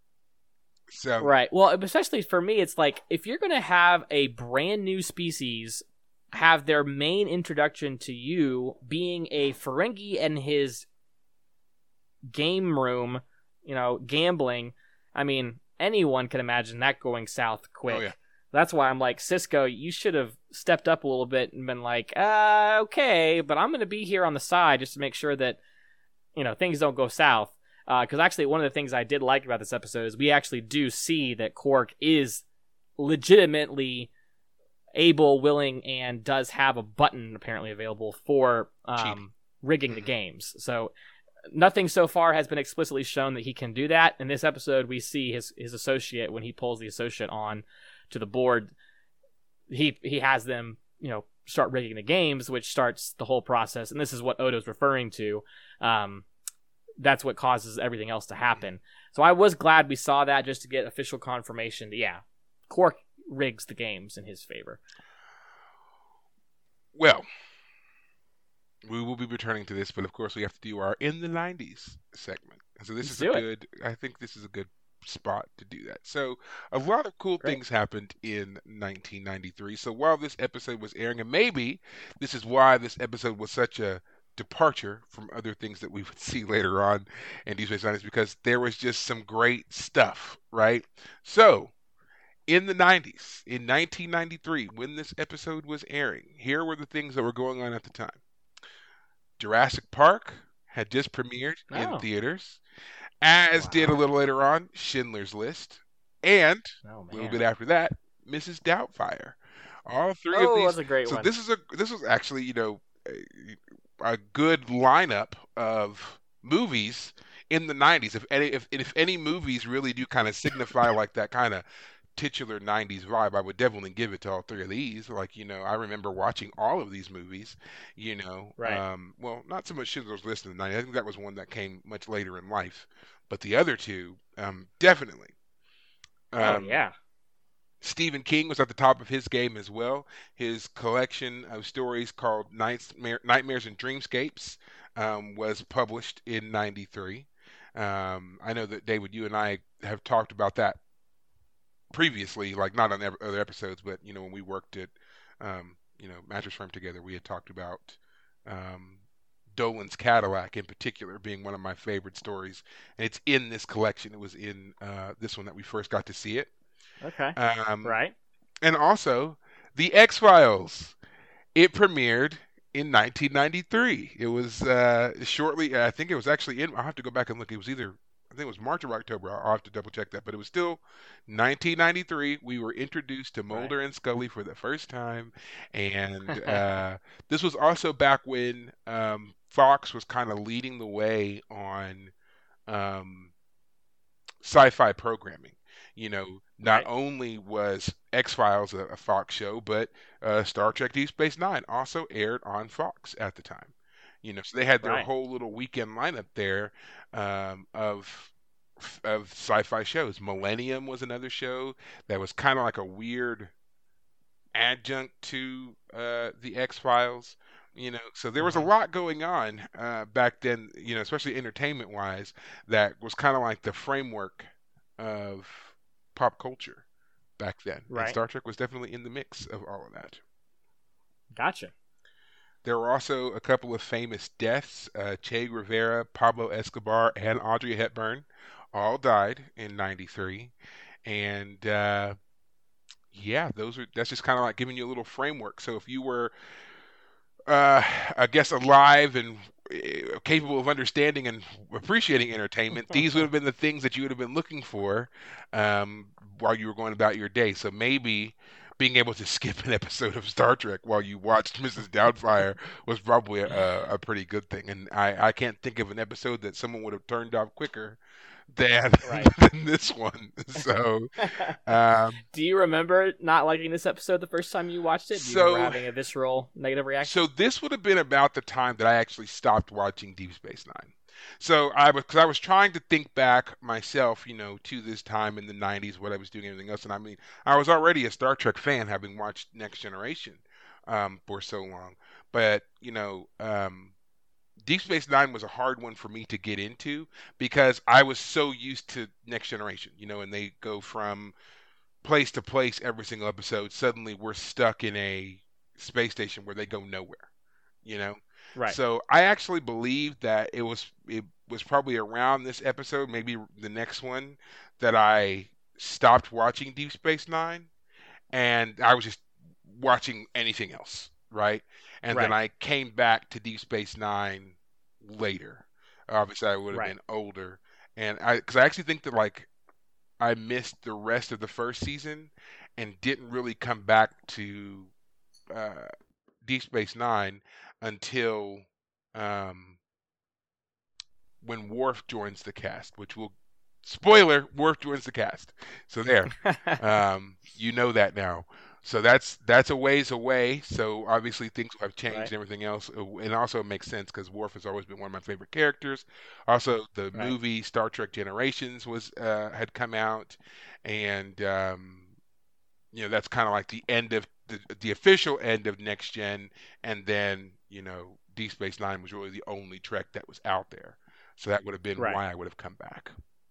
So Right. Well, especially for me, it's like if you're going to have a brand new species have their main introduction to you being a Ferengi and his game room, you know, gambling, I mean, anyone can imagine that going south quick. Oh, yeah. That's why I'm like, Cisco, you should have stepped up a little bit and been like, uh, okay, but I'm going to be here on the side just to make sure that, you know, things don't go south. Because uh, actually, one of the things I did like about this episode is we actually do see that Quark is legitimately able, willing, and does have a button apparently available for um, rigging the games. So nothing so far has been explicitly shown that he can do that. In this episode, we see his his associate, when he pulls the associate on to the board, he he has them, you know, start rigging the games, which starts the whole process. And this is what Odo's referring to. Um, that's what causes everything else to happen. So I was glad we saw that just to get official confirmation that, yeah, Quark rigs the games in his favor. Well, we will be returning to this, but of course we have to do our in the nineties segment. So this Let's is a do it. good. I think this is a good spot to do that. So a lot of cool Great. things happened in nineteen ninety-three. So while this episode was airing, and maybe this is why this episode was such a departure from other things that we would see later on in Deep Space Nine, is because there was just some great stuff, right? So in the nineties, in nineteen ninety-three, when this episode was airing, here were the things that were going on at the time. Jurassic Park had just premiered in Oh. theaters, as did a Wow. little later on Schindler's List, and Oh a little bit man. after that, Missus Doubtfire. All three of Oh, these. that's a great So one. this is a this was actually you know a, a good lineup of movies in the nineties. If any if if any movies really do kind of signify like that kind of titular nineties vibe, I would definitely give it to all three of these. Like, you know, I remember watching all of these movies, you know. Right. Um, well, not so much Schindler's List in the nineties. I think that was one that came much later in life. But the other two, um, definitely. Oh Um, yeah. Stephen King was at the top of his game as well. His collection of stories called Nightmare, Nightmares and Dreamscapes um, was published in ninety-three. Um, I know that, David, you and I have talked about that previously, like not on ev- other episodes, but you know when we worked at um, you know Mattress Firm together, we had talked about um, Dolan's Cadillac in particular being one of my favorite stories, and it's in this collection. It was in uh, this one that we first got to see it, Okay. um, Right. and also the X Files. It premiered in nineteen ninety-three. It was uh, shortly. I think it was actually in. I'll have to go back and look. It was either. I think it was March or October. I'll I'll have to double check that. But it was still nineteen ninety-three. We were introduced to Right. Mulder and Scully for the first time, and uh, this was also back when um, Fox was kind of leading the way on um, sci-fi programming. You know, not Right. only was X Files a, a Fox show, but uh, Star Trek Deep Space Nine also aired on Fox at the time. You know, so they had their Right. whole little weekend lineup there um, of of sci-fi shows. Millennium was another show that was kind of like a weird adjunct to uh, the X Files. You know, so there was a Uh-huh. lot going on uh, back then. You know, especially entertainment wise, that was kind of like the framework of pop culture back then. And Right. Star Trek was definitely in the mix of all of that. Gotcha. There were also a couple of famous deaths. Uh, Che Guevara, Pablo Escobar, and Audrey Hepburn all died in ninety-three. And uh, yeah, those are that's just kind of like giving you a little framework. So if you were uh, I guess alive and uh, capable of understanding and appreciating entertainment, these would have been the things that you would have been looking for um, while you were going about your day. So maybe being able to skip an episode of Star Trek while you watched Missus Doubtfire was probably a, a pretty good thing. And I, I can't think of an episode that someone would have turned off quicker than, Right. than this one. So, um, Do you remember not liking this episode the first time you watched it? Do you remember so having a visceral negative reaction? So this would have been about the time that I actually stopped watching Deep Space Nine. So I was, because I was trying to think back myself, you know, to this time in the nineties, what I was doing, and everything else. And I mean, I was already a Star Trek fan, having watched Next Generation um, for so long. But you know, um, Deep Space Nine was a hard one for me to get into because I was so used to Next Generation, you know, and they go from place to place every single episode. Suddenly, we're stuck in a space station where they go nowhere, you know. Right. So I actually believe that it was it was probably around this episode, maybe the next one, that I stopped watching Deep Space Nine, and I was just watching anything else, right? And then Right. I came back to Deep Space Nine later. Obviously, I would have Right. been older, and I because I actually think that like I missed the rest of the first season and didn't really come back to uh, Deep Space Nine until um, when Worf joins the cast, which will spoiler Worf joins the cast. So there, um, you know that now. So that's that's a ways away. So obviously things have changed Right. and everything else, Uh, and also it makes sense because Worf has always been one of my favorite characters. Also, the Right. movie Star Trek Generations was uh, had come out, and um, you know that's kind of like the end of the, the official end of Next Gen, and then you know, Deep Space Nine was really the only Trek that was out there. So that would have been Right. why I would have come back.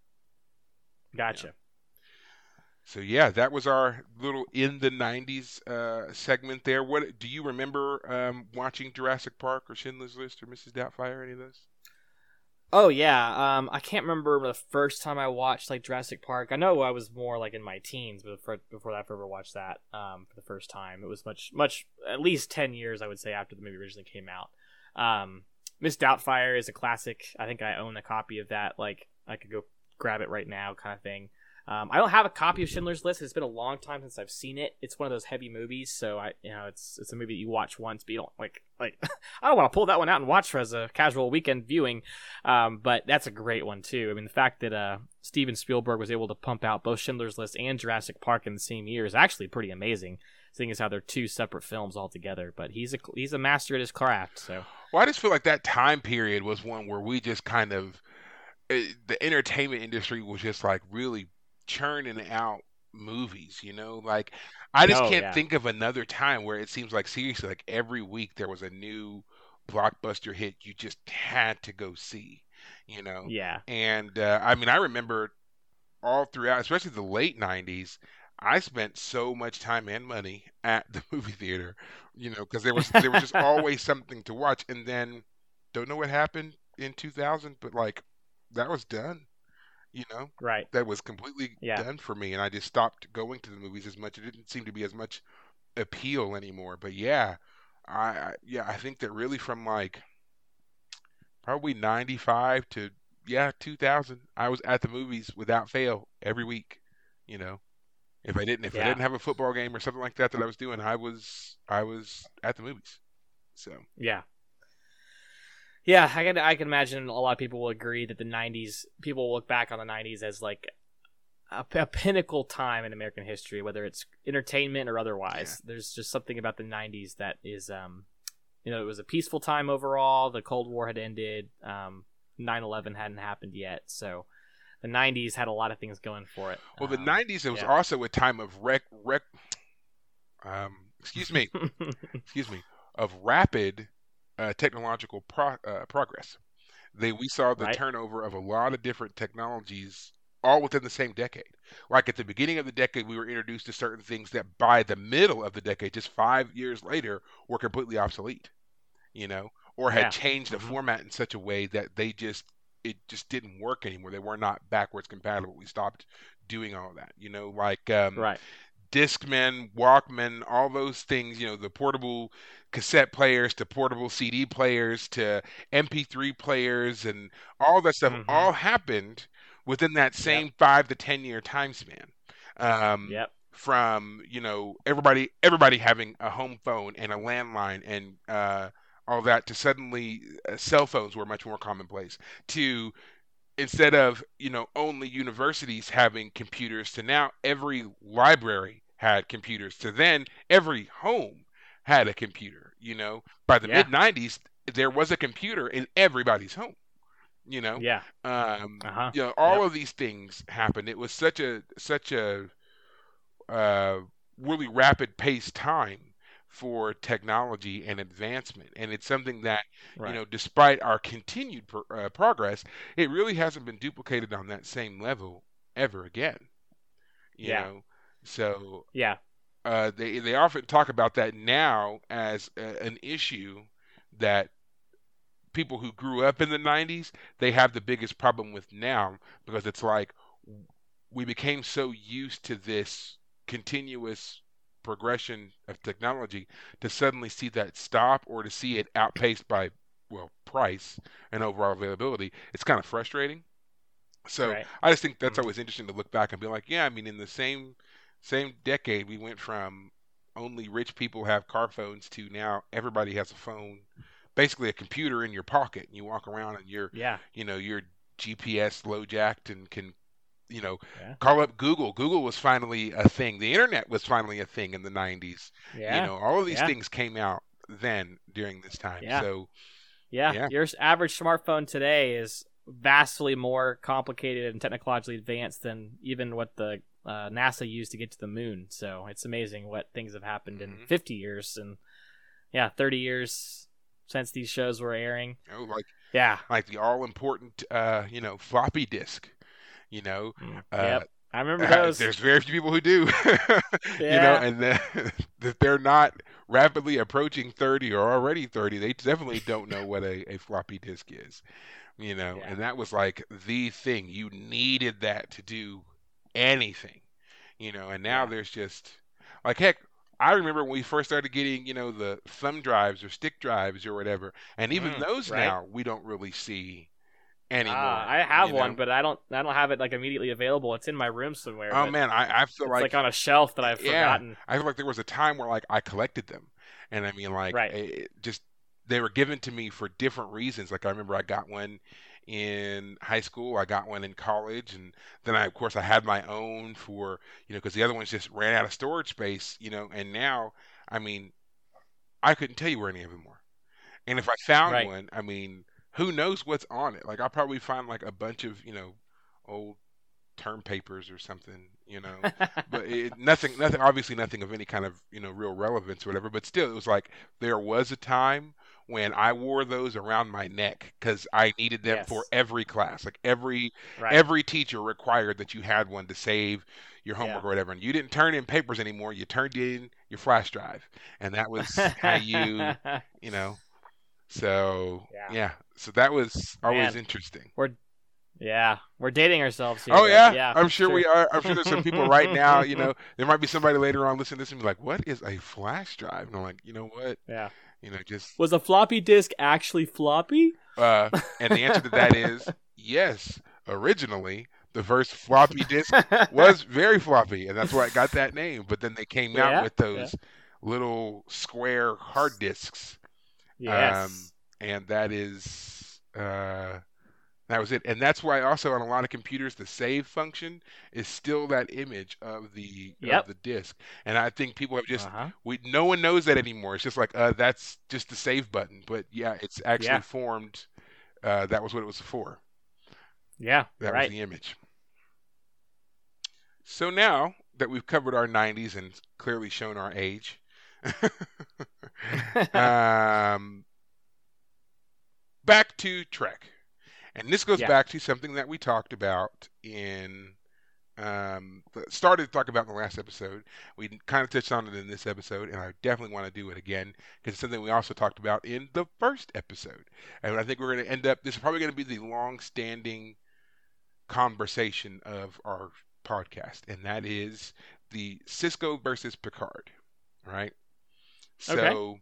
Gotcha. Yeah. So yeah, that was our little in the nineties uh, segment there. What do you remember um, watching Jurassic Park or Schindler's List or Missus Doubtfire, any of those? Oh yeah, um, I can't remember the first time I watched like Jurassic Park. I know I was more like in my teens before before I ever watched that um, for the first time. It was much much at least ten years I would say after the movie originally came out. Um, Miss Doubtfire is a classic. I think I own a copy of that. Like I could go grab it right now, kind of thing. Um, I don't have a copy of Schindler's List. It's been a long time since I've seen it. It's one of those heavy movies, so I, you know, it's it's a movie that you watch once, but you don't like like. I don't want to pull that one out and watch for as a casual weekend viewing. Um, but that's a great one too. I mean, the fact that uh, Steven Spielberg was able to pump out both Schindler's List and Jurassic Park in the same year is actually pretty amazing. Seeing as how they're two separate films altogether, but he's a he's a master at his craft. So, well, I just feel like that time period was one where we just kind of it, the entertainment industry was just like really churning out movies, you know, like I just oh can't yeah, think of another time where it seems like seriously like every week there was a new blockbuster hit you just had to go see, you know. yeah, And uh, I mean, I remember all throughout, especially the late nineties, I spent so much time and money at the movie theater, you know, because there was there was just always something to watch. And then don't know what happened in two thousand, but like that was done, you know. right, That was completely yeah, done for me, and I just stopped going to the movies as much. It didn't seem to be as much appeal anymore. But yeah, I, I yeah, I think that really from like probably ninety-five to yeah two thousand, I was at the movies without fail every week, you know. If I didn't if I yeah, didn't have a football game or something like that that I was doing, I was I was at the movies. So yeah. Yeah, I can I can imagine a lot of people will agree that the nineties people will look back on the nineties as like a, a pinnacle time in American history, whether it's entertainment or otherwise. yeah. There's just something about the nineties that is, um, you know, it was a peaceful time overall. The Cold War had ended. Um, nine eleven hadn't happened yet, so the nineties had a lot of things going for it. Well, the Um, nineties, it was yeah. also a time of rec rec um excuse me excuse me of rapid uh, technological pro- uh, progress. They we saw the right? turnover of a lot of different technologies all within the same decade. Like at the beginning of the decade, we were introduced to certain things that by the middle of the decade, just five years later, were completely obsolete. You know, or had Yeah. changed the hmm format in such a way that they just it just didn't work anymore. They were not backwards compatible. We stopped doing all that. You know, like um, Right. Discman, Walkman, all those things, you know, the portable cassette players to portable C D players to M P three players and all that stuff hmm all happened within that Yep. same five to ten year time span. Um, Yep. from, you know, everybody everybody having a home phone and a landline and uh, all that to suddenly uh, cell phones were much more commonplace to instead of you know only universities having computers to now every library had computers to then every home had a computer, you know. By the Yeah. mid nineties there was a computer in everybody's home, you know. Yeah. um Uh huh. you know all Yep. of these things happened. It was such a such a uh really rapid paced time for technology and advancement, and it's something that you Right. know despite our continued pro- uh, progress, it really hasn't been duplicated on that same level ever again, you Yeah. know. So Yeah. uh, they they often talk about that now as a, an issue that people who grew up in the nineties they have the biggest problem with now, because it's like we became so used to this continuous progression of technology to suddenly see that stop or to see it outpaced by well price and overall availability. It's kind of frustrating. So Right. I just think that's hmm always interesting to look back and be like, yeah, I mean, in the same same decade, we went from only rich people have car phones to now everybody has a phone, basically a computer in your pocket, and you walk around and you're, Yeah. you know, you're G P S low jacked and can, you know, Yeah. call up Google. Google was finally a thing. The internet was finally a thing in the nineties. You Yeah. know, all of these Yeah. things came out then during this time. Yeah. So Yeah. yeah, Your s- average smartphone today is vastly more complicated and technologically advanced than even what the uh, NASA used to get to the moon. So it's amazing what things have happened in hmm fifty years and yeah, thirty years. since these shows were airing. You know, like Yeah. like the all important uh, you know, floppy disk. You know, Mm, uh, yep. I remember uh, those. there's very few people who do. You know, Yeah. and then, that they're not rapidly approaching thirty or already thirty. They definitely don't know what a, a floppy disk is. You know, Yeah. and that was like the thing. You needed that to do anything. You know, and now Yeah. there's just like heck. I remember when we first started getting, you know, the thumb drives or stick drives or whatever, and even Mm, those right. now we don't really see Ah, anymore. I have You one, know? but I don't. I don't have it like immediately available. It's in my room somewhere. Oh but man, I, I feel it's like, like on a shelf that I've yeah, forgotten. I feel like there was a time where like I collected them, and I mean like Right. it, just they were given to me for different reasons. Like I remember I got one in high school, I got one in college, and then I of course I had my own for you know because the other ones just ran out of storage space, you know, and now I mean I couldn't tell you where any of them were. And if I found Right. one, I mean, who knows what's on it? Like I'll probably find like a bunch of, you know, old term papers or something, you know. But it, nothing, nothing, obviously nothing of any kind of, you know, real relevance or whatever. But still, it was like there was a time when I wore those around my neck because I needed them for Yes. every class. Like every Right. every teacher required that you had one to save your homework Yeah. or whatever. And you didn't turn in papers anymore. You turned in your flash drive, and that was how you, you know. So Yeah. yeah, so that was always Man, interesting. we're yeah, we're dating ourselves here. Oh but yeah, yeah, I'm it's sure true. we are. I'm sure there's some people right now. You know, there might be somebody later on listening to this and be like, "What is a flash drive?" And I'm like, you know what? Yeah. You know, just Was a floppy disk actually floppy? uh, and the answer to that is yes. Originally, the first floppy disk was very floppy, and that's why it got that name. But then they came out Yeah. with Yeah. those little square hard disks, um, Yes. and that is uh, that was it. And that's why also on a lot of computers the save function is still that image of the of Yep. the disk. And I think people have just Uh-huh. we no one knows that anymore. It's just like uh, that's just the save button. But yeah, it's actually Yeah. formed. Uh, that was what it was for. Yeah. That was Right. the image. So now that we've covered our nineties and clearly shown our age, um, back to Trek. And this goes Yeah. back to something that we talked about in, um, started to talk about in the last episode. We kind of touched on it in this episode, and I definitely want to do it again because it's something we also talked about in the first episode. And I think we're going to end up, this is probably going to be the long-standing conversation of our podcast, and that is the Sisko versus Picard, right? Okay. So,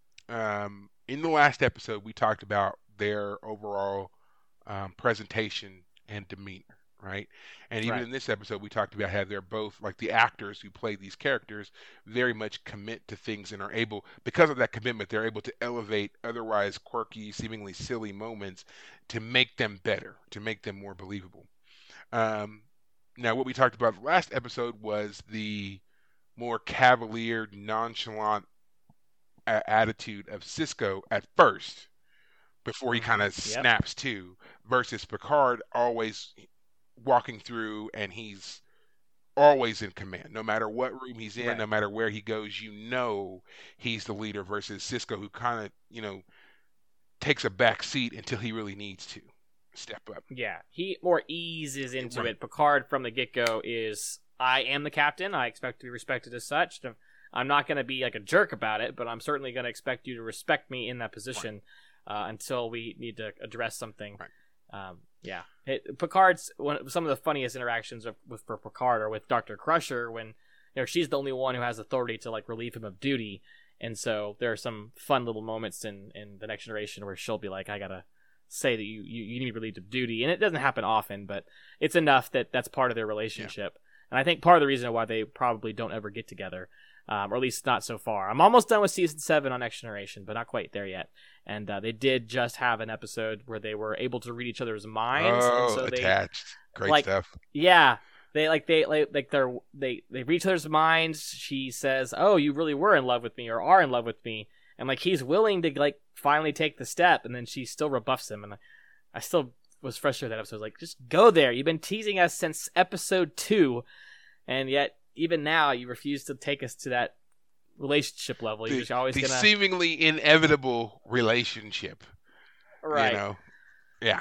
um, in the last episode, we talked about their overall um, presentation and demeanor, right? And even Right. in this episode, we talked about how they're both, like the actors who play these characters, very much commit to things and are able, because of that commitment, they're able to elevate otherwise quirky, seemingly silly moments to make them better, to make them more believable. Um, now, what we talked about last episode was the more cavalier, nonchalant uh, attitude of Sisko at first, before he kind of Mhm. Yep. snaps to, versus Picard always walking through and he's always in command. No matter what room he's in, Right. no matter where he goes, you know he's the leader, versus Sisko, who kind of, you know, takes a back seat until he really needs to step up. Yeah. He more eases into Right. it. Picard from the get-go is, I am the captain. I expect to be respected as such. I'm not going to be like a jerk about it, but I'm certainly going to expect you to respect me in that position uh, until we need to address something. Right. Um, yeah. It, Picard's one, some of the funniest interactions of, with for Picard are with Doctor Crusher when, you know, she's the only one who has authority to like relieve him of duty, and so there are some fun little moments in, in the Next Generation where she'll be like, I gotta say that you, you, you need relieved of duty, and it doesn't happen often, but it's enough that that's part of their relationship. Yeah. And I think part of the reason why they probably don't ever get together, um, or at least not so far. I'm almost done with season seven on Next Generation, but not quite there yet. And uh, they did just have an episode where they were able to read each other's minds. Oh, and so they, attached. Great like, stuff. Yeah. They like they like, like they're they they read each other's minds. She says, "Oh, you really were in love with me, or are in love with me," and like he's willing to like finally take the step, and then she still rebuffs him. And I, I still was frustrated with that episode. I was like, just go there. You've been teasing us since episode two, and yet even now you refuse to take us to that relationship level. The, You're always the gonna seemingly inevitable relationship. right. You know? Yeah.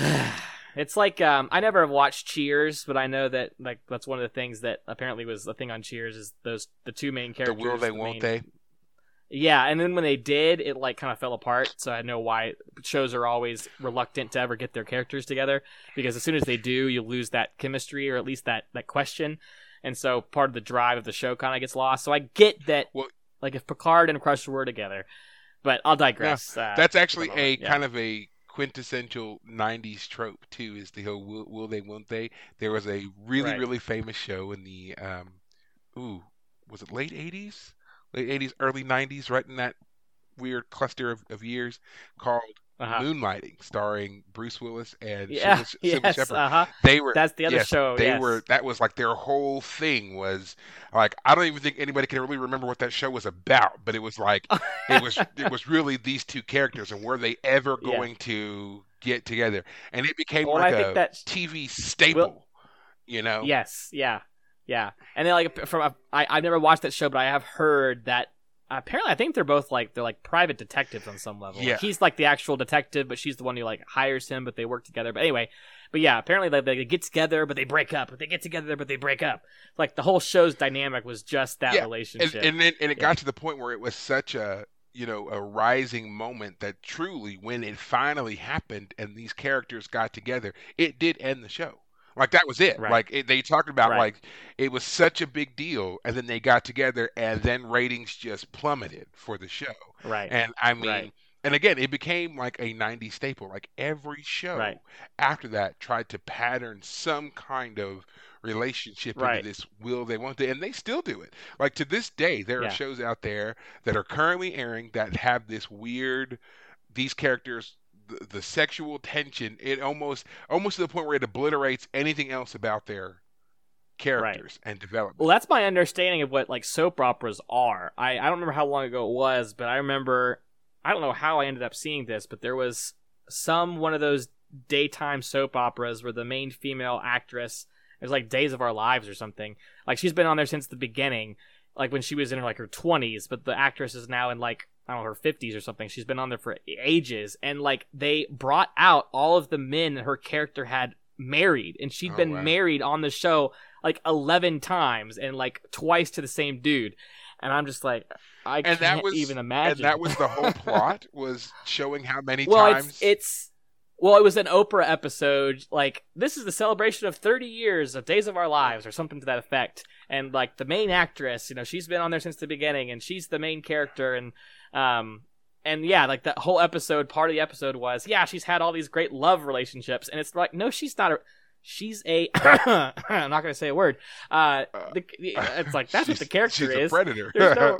It's like um, I never have watched Cheers, but I know that like that's one of the things that apparently was the thing on Cheers is those the two main The characters. will they, the won't main, they? Yeah, and then when they did, it like kind of fell apart. So I know why shows are always reluctant to ever get their characters together, because as soon as they do, you lose that chemistry or at least that that question, and so part of the drive of the show kind of gets lost. So I get that, Well, like if Picard and Crusher were together, but I'll digress. uh, that's actually for the a moment. Yeah. kind of a quintessential nineties trope too, is the whole will, will they, won't they? There was a really, Right. really famous show in the, um, ooh, was it late eighties? Late eighties, early nineties, right in that weird cluster of, of years, called Uh-huh. Moonlighting, starring Bruce Willis and Yeah, Sybil, Sybil yes, Shepherd. uh-huh. They were That's the other yes, show. They yes. were that was like their whole thing was like I don't even think anybody can really remember what that show was about, but it was like it was it was really these two characters, and were they ever Yeah. going to get together? And it became Well, like I think a that T V staple, you know? Yes, yeah, yeah. And then like from I I've never watched that show, but I have heard that apparently I think they're both like they're like private detectives on some level. Yeah. He's like the actual detective, but she's the one who like hires him, but they work together. But anyway, but yeah, apparently like, they get together, but they break up. But they get together, but they break up. Like the whole show's dynamic was just that Yeah, And, relationship. and then and it Yeah. got to the point where it was such a you know a rising moment that truly, when it finally happened and these characters got together, it did end the show. Like that was it. Right. Like it, they talked about Right. like it was such a big deal, and then they got together, and then ratings just plummeted for the show. right. And I mean, Right. and again, it became like a nineties staple. Like every show Right. after that tried to pattern some kind of relationship Right. into this will they, won't they, and they still do it. Like to this day, there Yeah. are shows out there that are currently airing that have this weird, these characters, the, the sexual tension, it almost, almost to the point where it obliterates anything else about their characters and development. Well, that's my understanding of what like soap operas are. I, I don't remember how long ago it was, but I remember I don't know how I ended up seeing this, but there was some one of those daytime soap operas where the main female actress, it was like Days of Our Lives or something. Like she's been on there since the beginning, like when she was in her, like her twenties, but the actress is now in like I don't know her fifties or something. She's been on there for ages, and like they brought out all of the men that her character had married, and she'd Oh, been wow. married on the show like eleven times and like twice to the same dude. And I'm just like, I And can't that was even and imagine. that was the whole plot, was showing how many well, times. it's it's well, it was an Oprah episode. Like this is the celebration of thirty years of Days of Our Lives, or something to that effect. And like the main actress, you know, she's been on there since the beginning, and she's the main character. And um, and yeah, like that whole episode. Part of the episode was, yeah, she's had all these great love relationships, and it's like, no, she's not a. She's a. I'm not going to say a word. Uh, the, it's like that's what the She's- character she's a is. predator. There's no.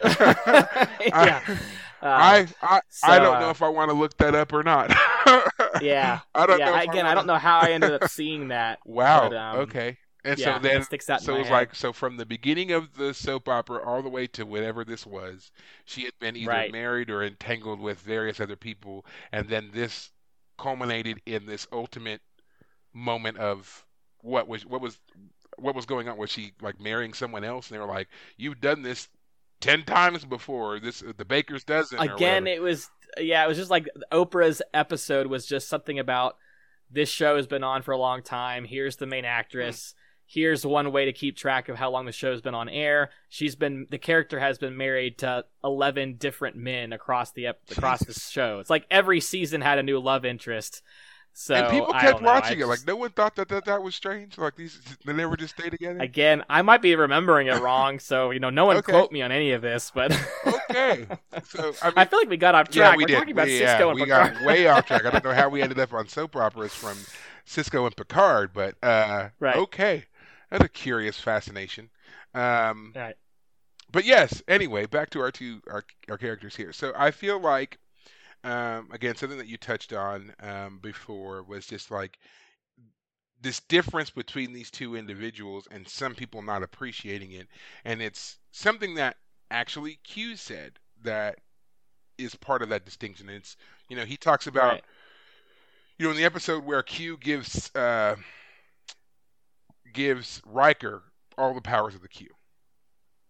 yeah. Uh, I I, so, I don't know uh, if I want to look that up or not. yeah. I don't yeah. know. If Again, I, I don't know how I ended up seeing that. Wow. but, um, okay. And yeah, so then, that sticks out in so my it was head. like, so from the beginning of the soap opera all the way to whatever this was, she had been either Right. married or entangled with various other people, and then this culminated in this ultimate moment of what was what was what was going on. Was she like marrying someone else? And they were like, "You've done this ten times before. This the baker's dozen." or Again, whatever. it was yeah, it was just like Oprah's episode was just something about this show has been on for a long time. Here's the main actress. Here's one way to keep track of how long the show's been on air. She's been the character has been married to eleven different men across the ep- across the Jesus. show. It's like every season had a new love interest. So and people I kept don't know. I watching it. Like just- no one thought that, that that was strange. Like these, they never just stay together. Again, I might be remembering it wrong, so you know, no one Okay. quote me on any of this, but Okay. So I mean, I feel like we got off yeah, track. we We're did. talking about we, Cisco yeah, and we Picard. got way off track. I don't know how we ended up on soap operas from Cisco and Picard, but uh, Right. okay, that's a curious fascination. Um, Right. but yes, anyway, back to our two our, our characters here. So I feel like, um, again, something that you touched on um, before was just like this difference between these two individuals, and some people not appreciating it, and it's something that actually Q said that is part of that distinction. It's, you know, he talks about, Right. you know, in the episode where Q gives uh, gives Riker all the powers of the Q.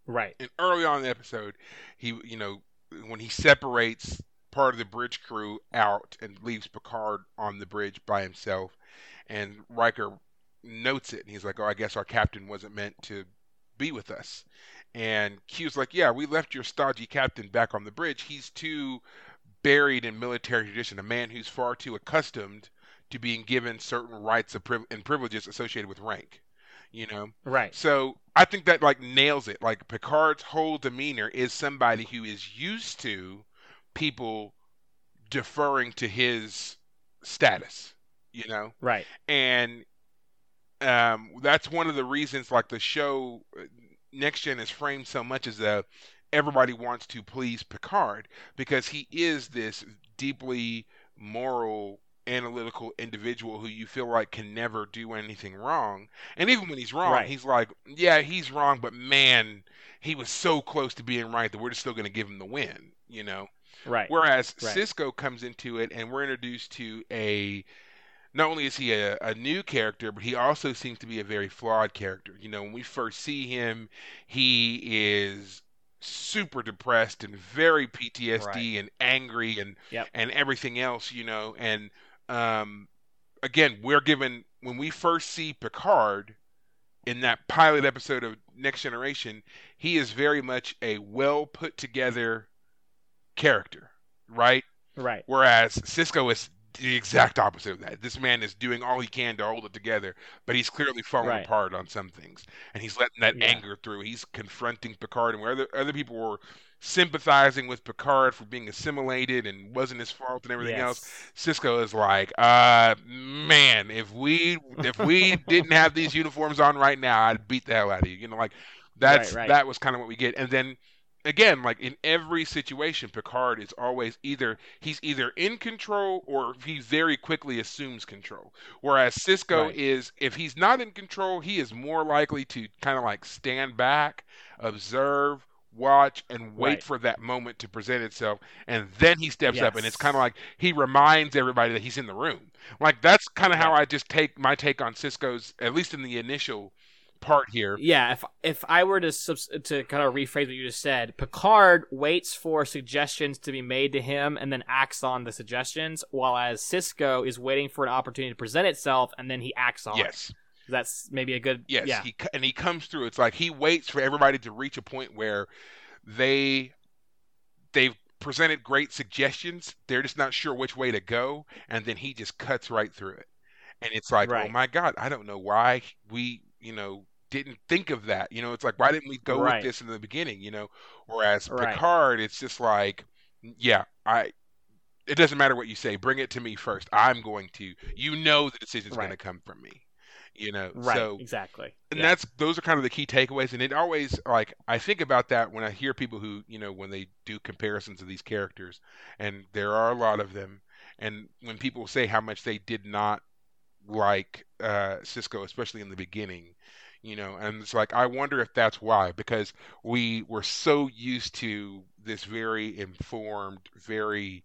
Right. And early on in the episode, he, you know, when he separates part of the bridge crew out and leaves Picard on the bridge by himself, and Riker notes it, and he's like, "Oh, I guess our captain wasn't meant to be with us." And Q's like, "Yeah, we left your stodgy captain back on the bridge. He's too buried in military tradition, a man who's far too accustomed to being given certain rights and privileges associated with rank." You know, right? So I think that like nails it. Like Picard's whole demeanor is somebody who is used to people deferring to his status. You know, right? And um, that's one of the reasons, like the show Next Gen is framed so much as a everybody wants to please Picard because he is this deeply moral, analytical individual who you feel like can never do anything wrong. And even when he's wrong, right. he's like, yeah, he's wrong, but man, he was so close to being right that we're just still going to give him the win, you know? Right. Whereas right. Sisko comes into it and we're introduced to a, not only is he a, a new character, but he also seems to be a very flawed character. You know, when we first see him, he is super depressed and very P T S D right. and angry and yep. and everything else, you know. And um, again, we're given, when we first see Picard in that pilot episode of Next Generation, he is very much a well put together character, right? Right. Whereas Sisko is the exact opposite of that. This man is doing all he can to hold it together, but he's clearly falling right. apart on some things, and he's letting that yeah. anger through. He's confronting Picard, and where other other people were sympathizing with Picard for being assimilated and wasn't his fault and everything yes. else, Sisko is like, uh, man, if we if we didn't have these uniforms on right now, I'd beat the hell out of you. You know, like that's right, right. that was kind of what we get, and then. Again, like in every situation, Picard is always either he's either in control or he very quickly assumes control. Whereas Sisko right. is, if he's not in control, he is more likely to kind of like stand back, observe, watch, and wait right. for that moment to present itself, and then he steps yes. up, and it's kind of like he reminds everybody that he's in the room. Like that's kind of how right. I just take my take on Sisko's, at least in the initial part here. Yeah, if if I were to subs- to kind of rephrase what you just said, Picard waits for suggestions to be made to him and then acts on the suggestions, while as Sisko is waiting for an opportunity to present itself and then he acts on yes. it. That's maybe a good yes. Yeah, he and he comes through. It's like he waits for everybody to reach a point where they they've presented great suggestions. They're just not sure which way to go, and then he just cuts right through it. And it's like, right. oh my God, I don't know why we, you know, didn't think of that. You know, it's like, why didn't we go right. with this in the beginning? You know, whereas right. Picard, it's just like, yeah, I. It doesn't matter what you say. Bring it to me first. I'm going to. You know, the decision's right. going to come from me. You know, right? So exactly. And yeah. that's those are kind of the key takeaways. And it always like I think about that when I hear people who you know when they do comparisons of these characters, and there are a lot of them. And when people say how much they did not like uh, Sisko, especially in the beginning, you know, and it's like I wonder if that's why, because we were so used to this very informed, very,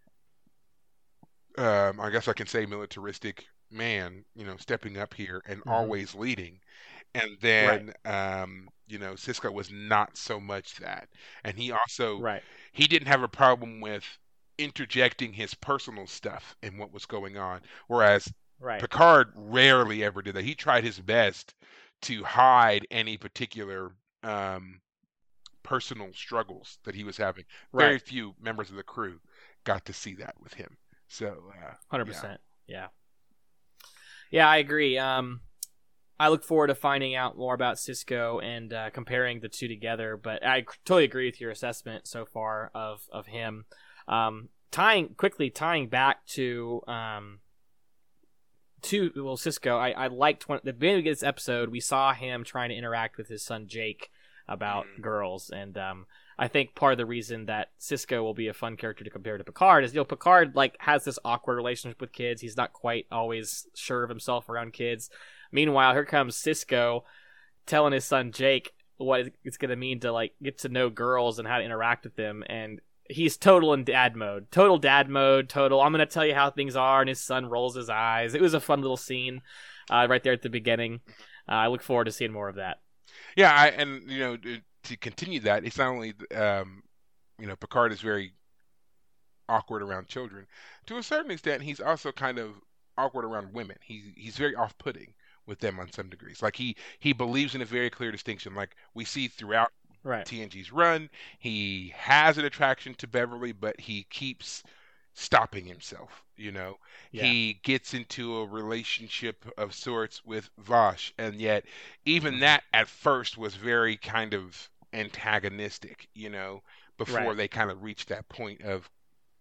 um, I guess I can say militaristic man, you know, stepping up here and mm-hmm. always leading, and then right. um, you know, Sisko was not so much that, and he also right. he didn't have a problem with interjecting his personal stuff in what was going on, whereas Right. Picard rarely ever did that. He tried his best to hide any particular um, personal struggles that he was having. Right. Very few members of the crew got to see that with him. So, uh, one hundred percent. Yeah. Yeah, I agree. Um, I look forward to finding out more about Sisko and uh, comparing the two together, but I totally agree with your assessment so far of, of him. Um, tying quickly tying back to um, to well Sisko, I, I liked when at the beginning of this episode we saw him trying to interact with his son Jake about mm. girls, and um, I think part of the reason that Sisko will be a fun character to compare to Picard is, you know, Picard like has this awkward relationship with kids. He's not quite always sure of himself around kids. Meanwhile, here comes Sisko telling his son Jake what it's going to mean to like get to know girls and how to interact with them, and he's total in dad mode. Total dad mode, total, I'm going to tell you how things are, and his son rolls his eyes. It was a fun little scene uh, right there at the beginning. Uh, I look forward to seeing more of that. Yeah, I, and, you know, to continue that, it's not only um, you know, Picard is very awkward around children. To a certain extent, he's also kind of awkward around women. He he's very off-putting with them on some degrees. Like he he believes in a very clear distinction. Like we see throughout Right. T N G's run, he has an attraction to Beverly, but he keeps stopping himself. You know, Yeah. he gets into a relationship of sorts with Vosh, and yet even Mhm. that at first was very kind of antagonistic. You know, before Right. they kind of reached that point of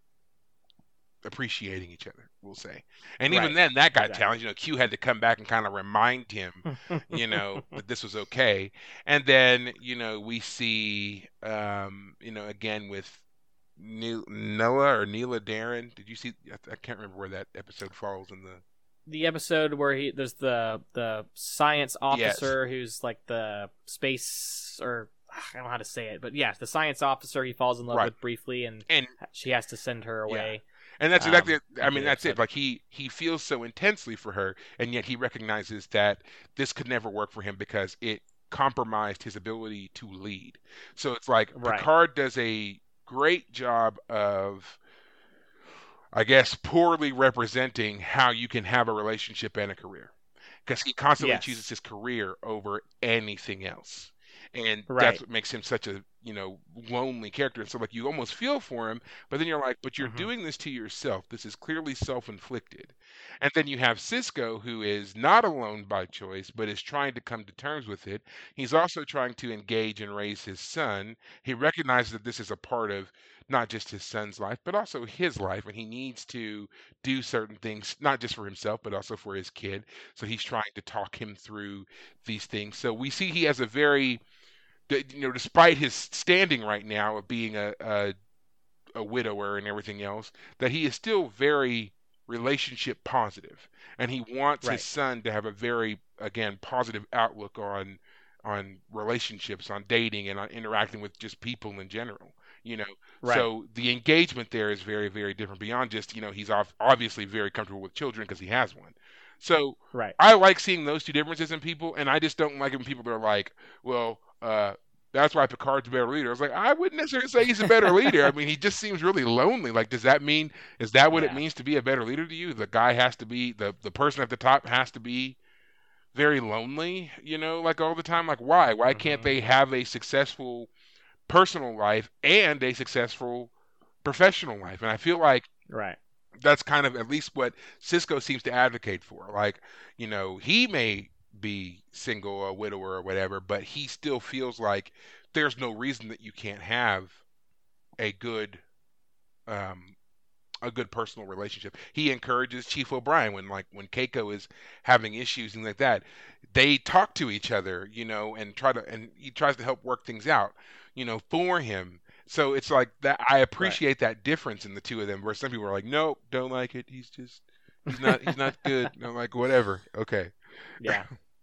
appreciating each other, we'll say. And even Right. then, that got Exactly. challenged. You know, Q had to come back and kind of remind him, you know, that this was okay. And then, you know, we see, um, you know, again with Ne- Noah or Neela Darren. Did you see? I, I can't remember where that episode falls in the. The episode where he there's the the science Yes. officer who's like the space or I don't know how to say it, but yeah, the science officer he falls in love Right. with briefly, and And she has to send her away. and that's Um, exactly. it. I after mean, the that's it. episode. Like he he feels so intensely for her, and yet he recognizes that this could never work for him because it compromised his ability to lead. So it's like Right. Picard does a great job of, I guess, poorly representing how you can have a relationship and a career, because he constantly Yes. chooses his career over anything else, and Right. that's what makes him such a you know lonely character. And so like you almost feel for him, but then you're like, but you're Mhm. doing this to yourself. This is clearly self-inflicted. And then you have Cisco, who is not alone by choice, but is trying to come to terms with it. He's also trying to engage and raise his son. He recognizes that this is a part of not just his son's life, but also his life, and he needs to do certain things, not just for himself, but also for his kid. So he's trying to talk him through these things. So we see he has a very, d- you know, despite his standing right now of being a, a, a widower and everything else, that he is still very relationship positive, and he wants Right. his son to have a very, again, positive outlook on on relationships, on dating, and on interacting with just people in general. You know, Right. so the engagement there is very, very different beyond just, you know, he's off, obviously very comfortable with children because he has one. So Right. I like seeing those two differences in people, and I just don't like it when people are like, well, uh, that's why Picard's a better leader. I was like, I wouldn't necessarily say he's a better leader. I mean, he just seems really lonely. Like, does that mean, is that what it Yeah. means to be a better leader to you? The guy has to be, the, the person at the top has to be very lonely, you know, like all the time? Like, why? Why can't Mhm. they have a successful personal life and a successful professional life? And I feel like Right. that's kind of at least what Cisco seems to advocate for. Like, you know, he may be single or widower or whatever, but he still feels like there's no reason that you can't have a good um a good personal relationship. He encourages Chief O'Brien when like when Keiko is having issues and like that, they talk to each other, you know, and try to and he tries to help work things out, you know, for him. So it's like that I Right. appreciate that difference in the two of them where some people are like, nope, don't like it. He's just he's not he's not good. And I'm like, whatever. Okay. Yeah.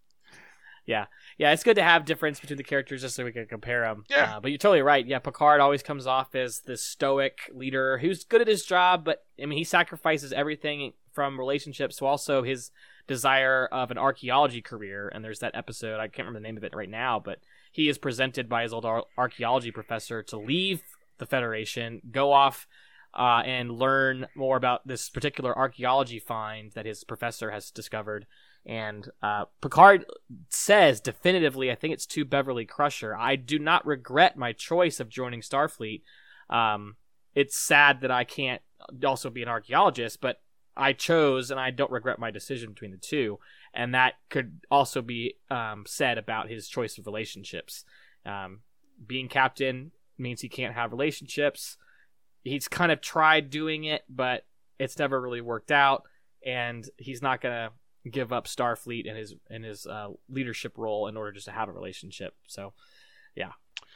Yeah. Yeah. It's good to have difference between the characters just so we can compare them. Yeah. Uh, but you're totally right. Yeah. Picard always comes off as this stoic leader who's good at his job, but I mean, he sacrifices everything from relationships to also his desire of an archaeology career. And there's that episode, I can't remember the name of it right now, but he is presented by his old ar- archaeology professor to leave the Federation, go off uh, and learn more about this particular archaeology find that his professor has discovered. And uh, Picard says definitively, I think it's to Beverly Crusher, I do not regret my choice of joining Starfleet. Um, it's sad that I can't also be an archaeologist, but I chose and I don't regret my decision between the two. And that could also be um, said about his choice of relationships. Um, being captain means he can't have relationships. He's kind of tried doing it, but it's never really worked out. And he's not going to give up Starfleet and his and his uh, leadership role in order just to have a relationship. So, yeah.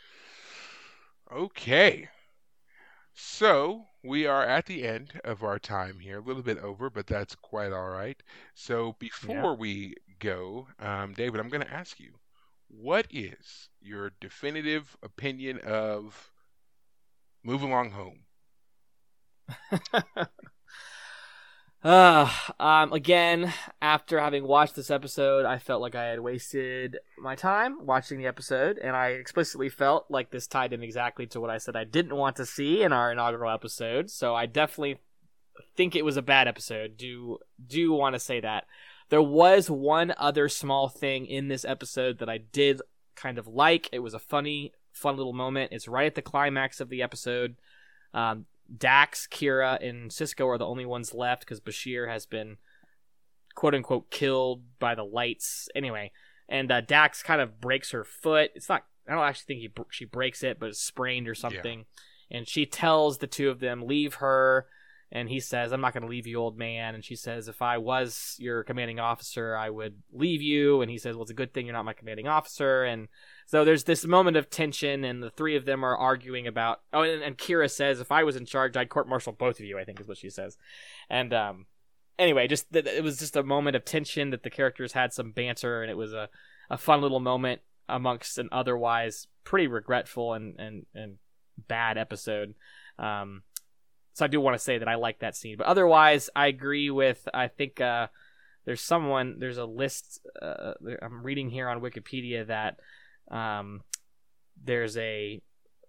Okay. So we are at the end of our time here, a little bit over, but that's quite all right. So before Yeah. we go, um, David, I'm going to ask you, what is your definitive opinion of Move Along Home? Uh, um, again, after having watched this episode, I felt like I had wasted my time watching the episode, and I explicitly felt like this tied in exactly to what I said I didn't want to see in our inaugural episode. So I definitely think it was a bad episode. Do do want to say that. There was one other small thing in this episode that I did kind of like. It was a funny, fun little moment. It's right at the climax of the episode. Um, Dax, Kira, and Cisco are the only ones left because Bashir has been quote-unquote killed by the lights. Anyway, and uh, Dax kind of breaks her foot. It's not, I don't actually think he, she breaks it, but it's sprained or something. Yeah. And she tells the two of them, leave her. And he says, I'm not going to leave you, old man. And she says, if I was your commanding officer, I would leave you. And he says, well, it's a good thing you're not my commanding officer. And so there's this moment of tension, and the three of them are arguing about, oh, and, and Kira says, if I was in charge, I'd court-martial both of you, I think is what she says. And um, anyway, just it was just a moment of tension that the characters had some banter, and it was a, a fun little moment amongst an otherwise pretty regretful and, and, and bad episode. Um So I do want to say that I like that scene. But otherwise, I agree with, I think uh, there's someone, there's a list, uh, I'm reading here on Wikipedia that um, there's a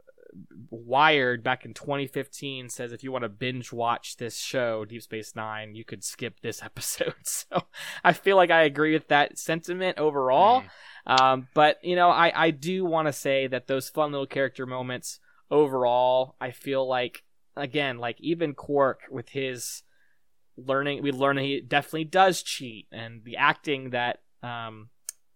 Wired back in twenty fifteen says if you want to binge watch this show, Deep Space Nine, you could skip this episode. So I feel like I agree with that sentiment overall. Mm. Um, but, you know, I, I do want to say that those fun little character moments overall, I feel like, again, like even Quark with his learning, we learn he definitely does cheat, and the acting that um,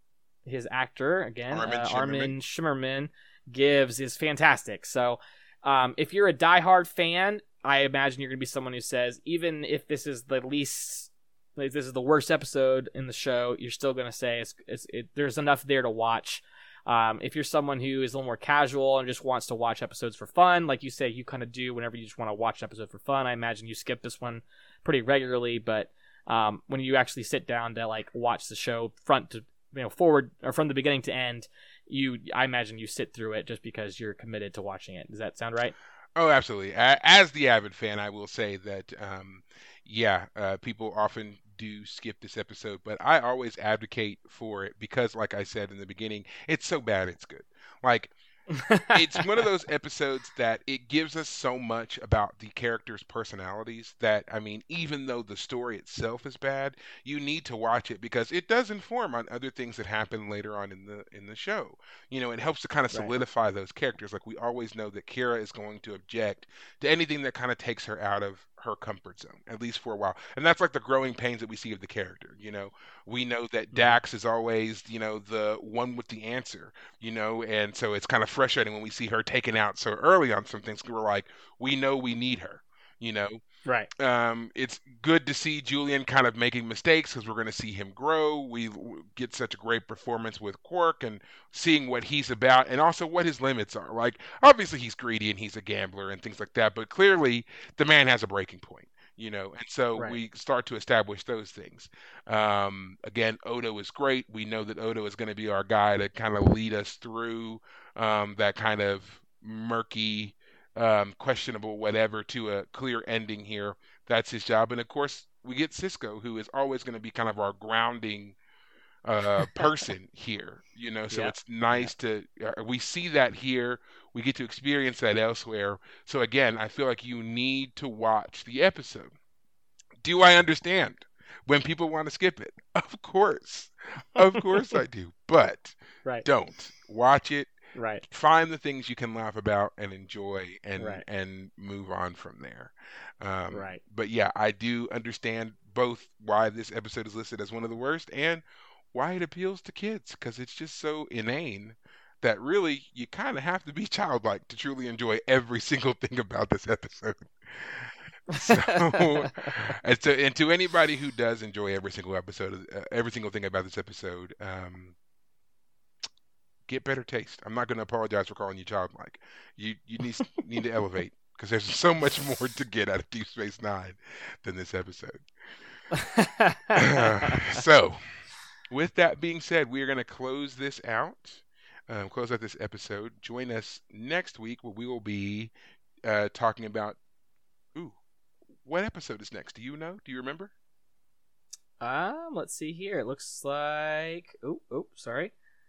his actor, again, Armin, uh, Shimmerman. Armin Shimmerman gives is fantastic. So um, if you're a diehard fan, I imagine you're going to be someone who says, even if this is the least, like this is the worst episode in the show, you're still going to say it's, it's, it, there's enough there to watch. Um, if you're someone who is a little more casual and just wants to watch episodes for fun, like you say you kind of do whenever you just want to watch an episode for fun, I imagine you skip this one pretty regularly. But um, when you actually sit down to like watch the show front to you know forward or from the beginning to end, you I imagine you sit through it just because you're committed to watching it. Does that sound right? Oh, absolutely. As the avid fan, I will say that, um, yeah, uh, people often do skip this episode, but I always advocate for it because, like I said in the beginning, it's so bad it's good. Like, it's one of those episodes that it gives us so much about the characters' personalities that, I mean, even though the story itself is bad, you need to watch it because it does inform on other things that happen later on in the in the show. You know, it helps to kind of solidify right. those characters. Like, we always know that Kira is going to object to anything that kind of takes her out of her comfort zone, at least for a while. And that's like the growing pains that we see of the character. You know, we know that mm-hmm. Dax is always, you know, the one with the answer, you know, and so it's kind of frustrating when we see her taken out so early on some things. We're like, we know we need her, you know. Right. Um, it's good to see Julian kind of making mistakes because we're going to see him grow. We get such a great performance with Quark and seeing what he's about and also what his limits are. Like, obviously he's greedy and he's a gambler and things like that, but clearly the man has a breaking point, you know, and so right. we start to establish those things. Um, again, Odo is great. We know that Odo is going to be our guy to kind of lead us through um, that kind of murky, Um, questionable whatever to a clear ending here. That's his job. And of course we get Cisco, who is always going to be kind of our grounding uh, person here, you know, so yeah. it's nice yeah. to uh, we see that here, we get to experience that elsewhere. So again, I feel like you need to watch the episode. Do I understand when people want to skip it? Of course, of course I do, but right. don't watch it. Right. Find the things you can laugh about and enjoy and right. and move on from there. Um, right. But yeah, I do understand both why this episode is listed as one of the worst and why it appeals to kids, because it's just so inane that really you kind of have to be childlike to truly enjoy every single thing about this episode. So, and, to, and to anybody who does enjoy every single episode, uh, every single thing about this episode, um, get better taste. I'm not going to apologize for calling you childlike. You you need need to elevate because there's so much more to get out of Deep Space Nine than this episode. uh, so, with that being said, we are going to close this out. Um, close out this episode. Join us next week where we will be uh, talking about. Ooh, what episode is next? Do you know? Do you remember? Um, let's see here. It looks like. Oh, oh, sorry.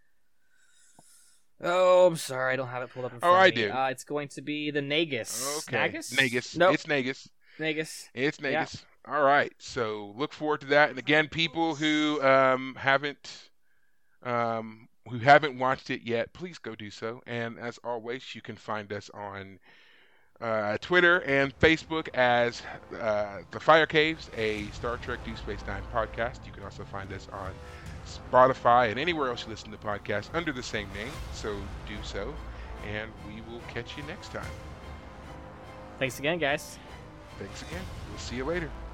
Oh, I'm sorry. I don't have it pulled up in front Oh, I of me. do. Uh, it's going to be the Nagus. Okay. Nagus? Nagus. Nope. It's Nagus. Nagus. It's Nagus. Yeah. All right. So look forward to that. And again, people who um, haven't um, who haven't watched it yet, please go do so. And as always, you can find us on uh, Twitter and Facebook as uh, The Fire Caves, a Star Trek Deep Space Nine podcast. You can also find us on Spotify and anywhere else you listen to podcasts under the same name. So do so. And we will catch you next time. Thanks again, guys. Thanks again. We'll see you later.